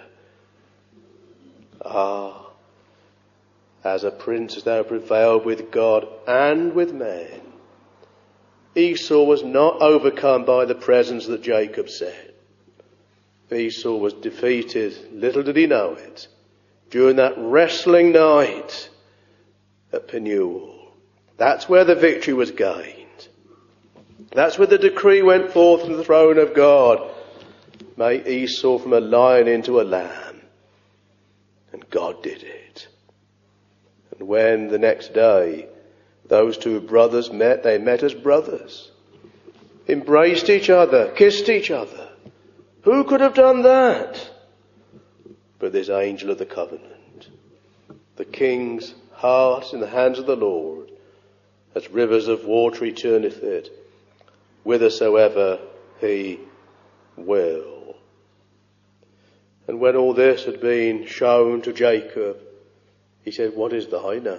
Ah, as a prince hast thou prevailed with God and with men. Esau was not overcome by the presence that Jacob said. Esau was defeated, little did he know it, during that wrestling night at Penuel. That's where the victory was gained. That's where the decree went forth from the throne of God. Make Esau from a lion into a lamb. And God did it. And when the next day those two brothers met, they met as brothers. Embraced each other, kissed each other. Who could have done that? But this angel of the covenant. The king's heart in the hands of the Lord, as rivers of water he turneth it, whithersoever he will. And when all this had been shown to Jacob, he said, what is thy name?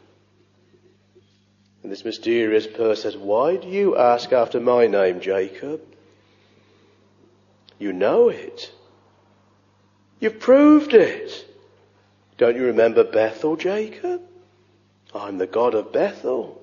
And this mysterious person says, why do you ask after my name, Jacob? You know it. You've proved it. Don't you remember Bethel, Jacob? I'm the God of Bethel.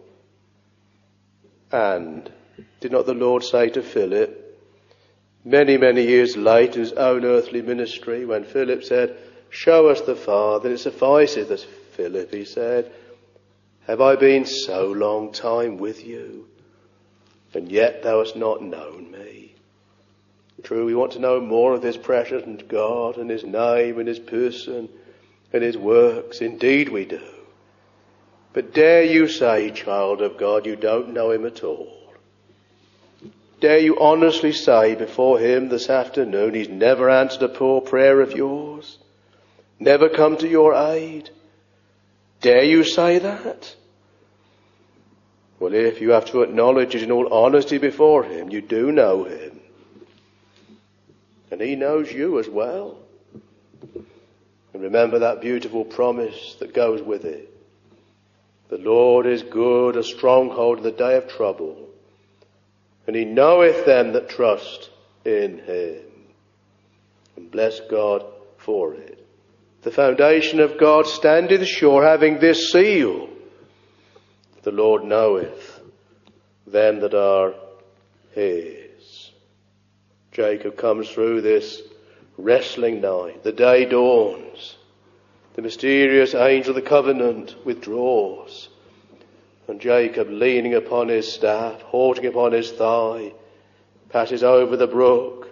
And did not the Lord say to Philip, many, many years late in his own earthly ministry, when Philip said, show us the Father, and it suffices that Philip, he said, have I been so long time with you, and yet thou hast not known me? True, we want to know more of this precious God and his name and his person and his works. Indeed we do. But dare you say, child of God, you don't know him at all? Dare you honestly say before him this afternoon, he's never answered a poor prayer of yours? Never come to your aid? Dare you say that? Well, if you have to acknowledge it in all honesty before him, you do know him. And he knows you as well. And remember that beautiful promise that goes with it. The Lord is good, a stronghold in the day of trouble. And he knoweth them that trust in him. And bless God for it. The foundation of God standeth sure, having this seal. The Lord knoweth them that are his. Jacob comes through this wrestling night. The day dawns. The mysterious angel of the covenant withdraws. And Jacob, leaning upon his staff, halting upon his thigh, passes over the brook.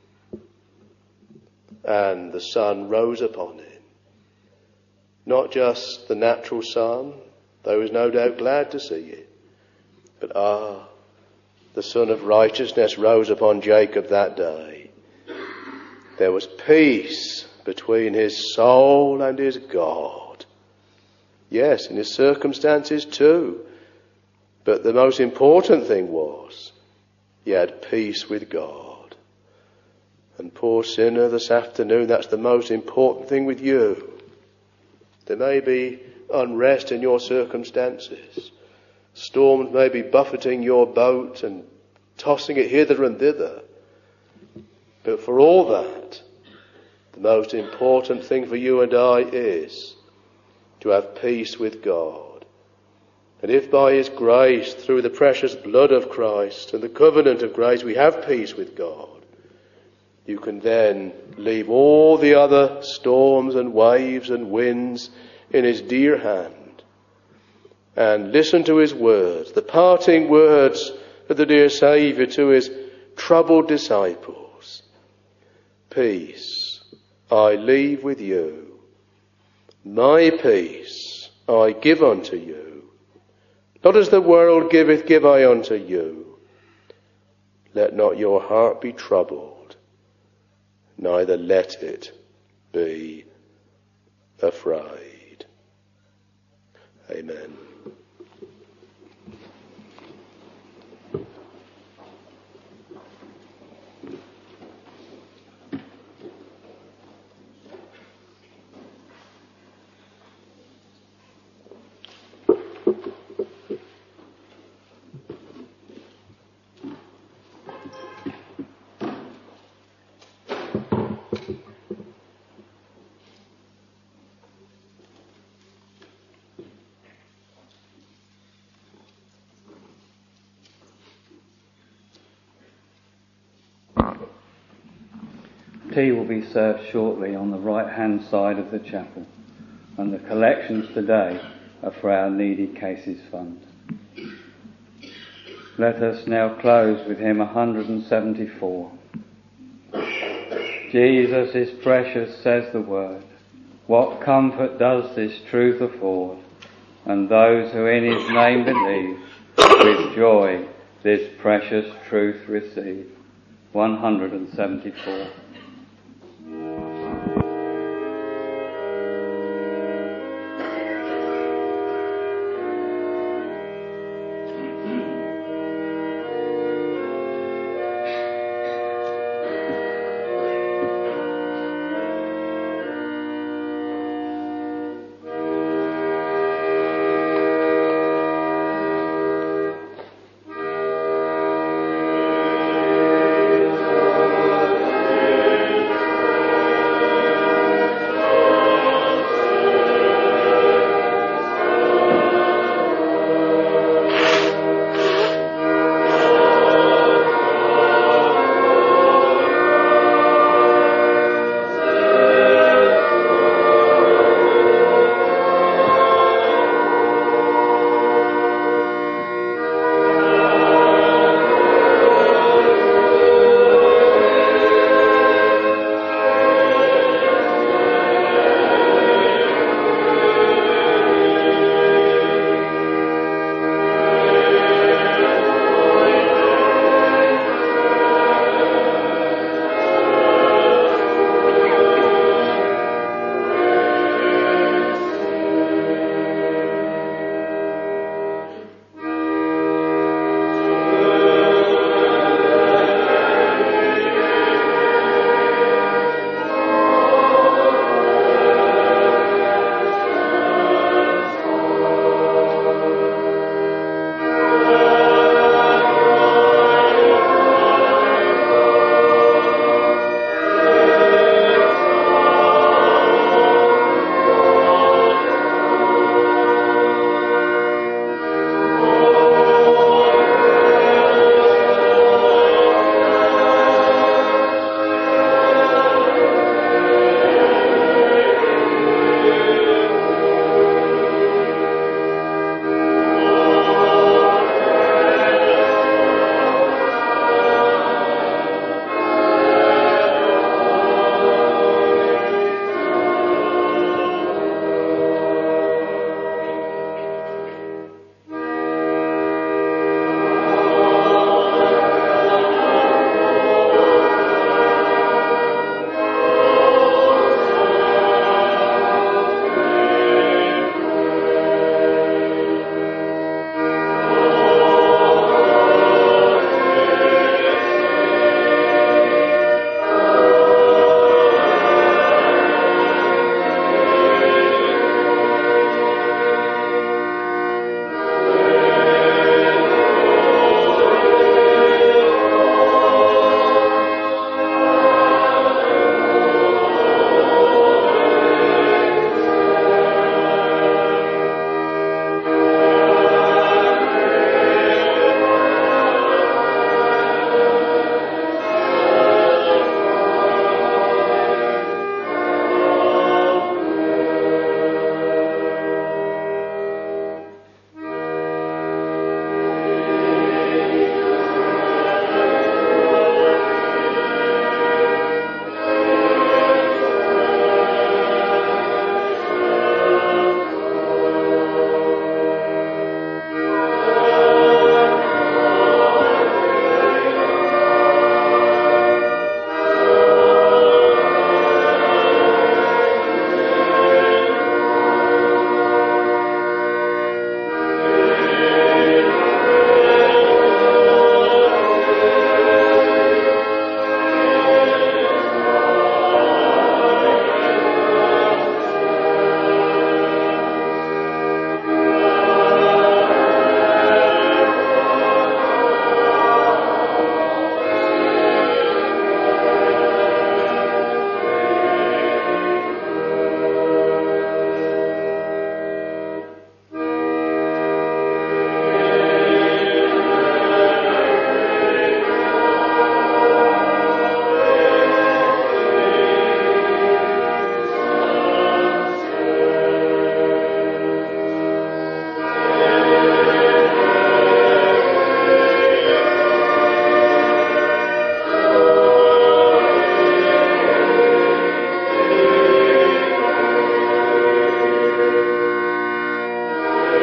And the sun rose upon him. Not just the natural sun, though he was no doubt glad to see it. But ah, the sun of righteousness rose upon Jacob that day. There was peace between his soul and his God. Yes, in his circumstances too. But the most important thing was he had peace with God. And poor sinner, this afternoon, that's the most important thing with you. There may be unrest in your circumstances. Storms may be buffeting your boat and tossing it hither and thither. But for all that, the most important thing for you and I is to have peace with God. And if by his grace, through the precious blood of Christ and the covenant of grace, we have peace with God, you can then leave all the other storms and waves and winds in his dear hand and listen to his words, the parting words of the dear Saviour to his troubled disciples. Peace I leave with you, my peace I give unto you. Not as the world giveth, give I unto you. Let not your heart be troubled, neither let it be afraid. Amen. Tea will be served shortly on the right-hand side of the chapel, and the collections today are for our Needy Cases Fund. Let us now close with hymn one hundred seventy-four. Jesus is precious, says the word. What comfort does this truth afford? And those who in his name believe, with joy this precious truth receive. one hundred seventy-four. Amen.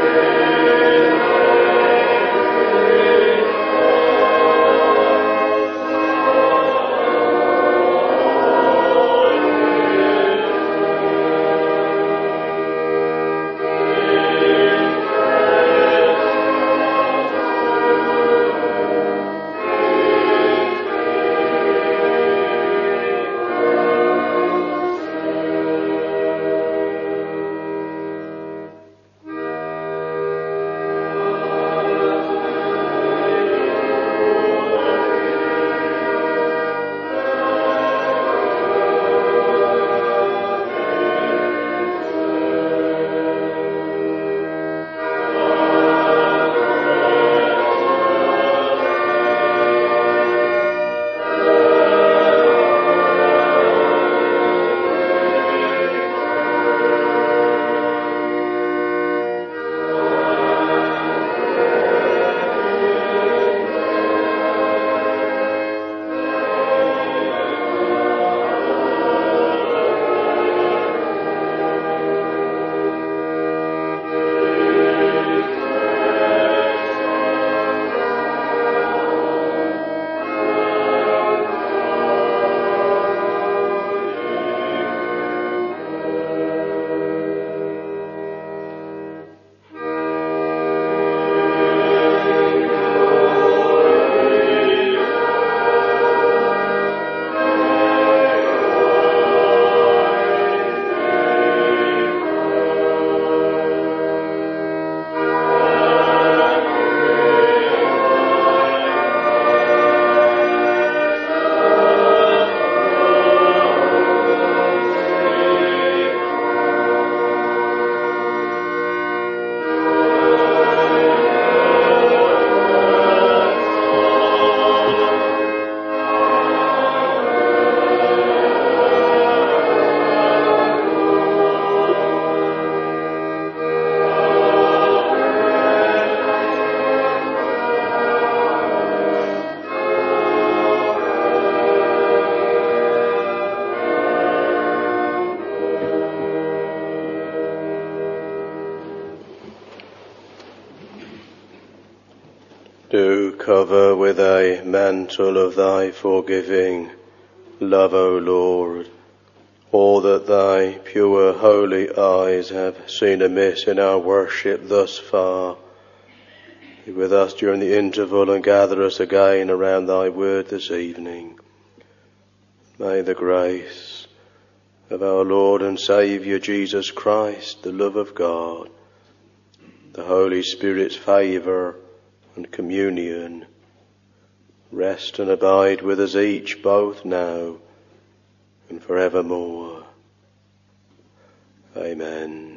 Do cover with a mantle of thy forgiving love, O Lord, all that thy pure holy eyes have seen amiss in our worship thus far. Be with us during the interval and gather us again around thy word this evening. May the grace of our Lord and Saviour Jesus Christ, the love of God, the Holy Spirit's favour and communion rest and abide with us each, both now and forevermore. Amen.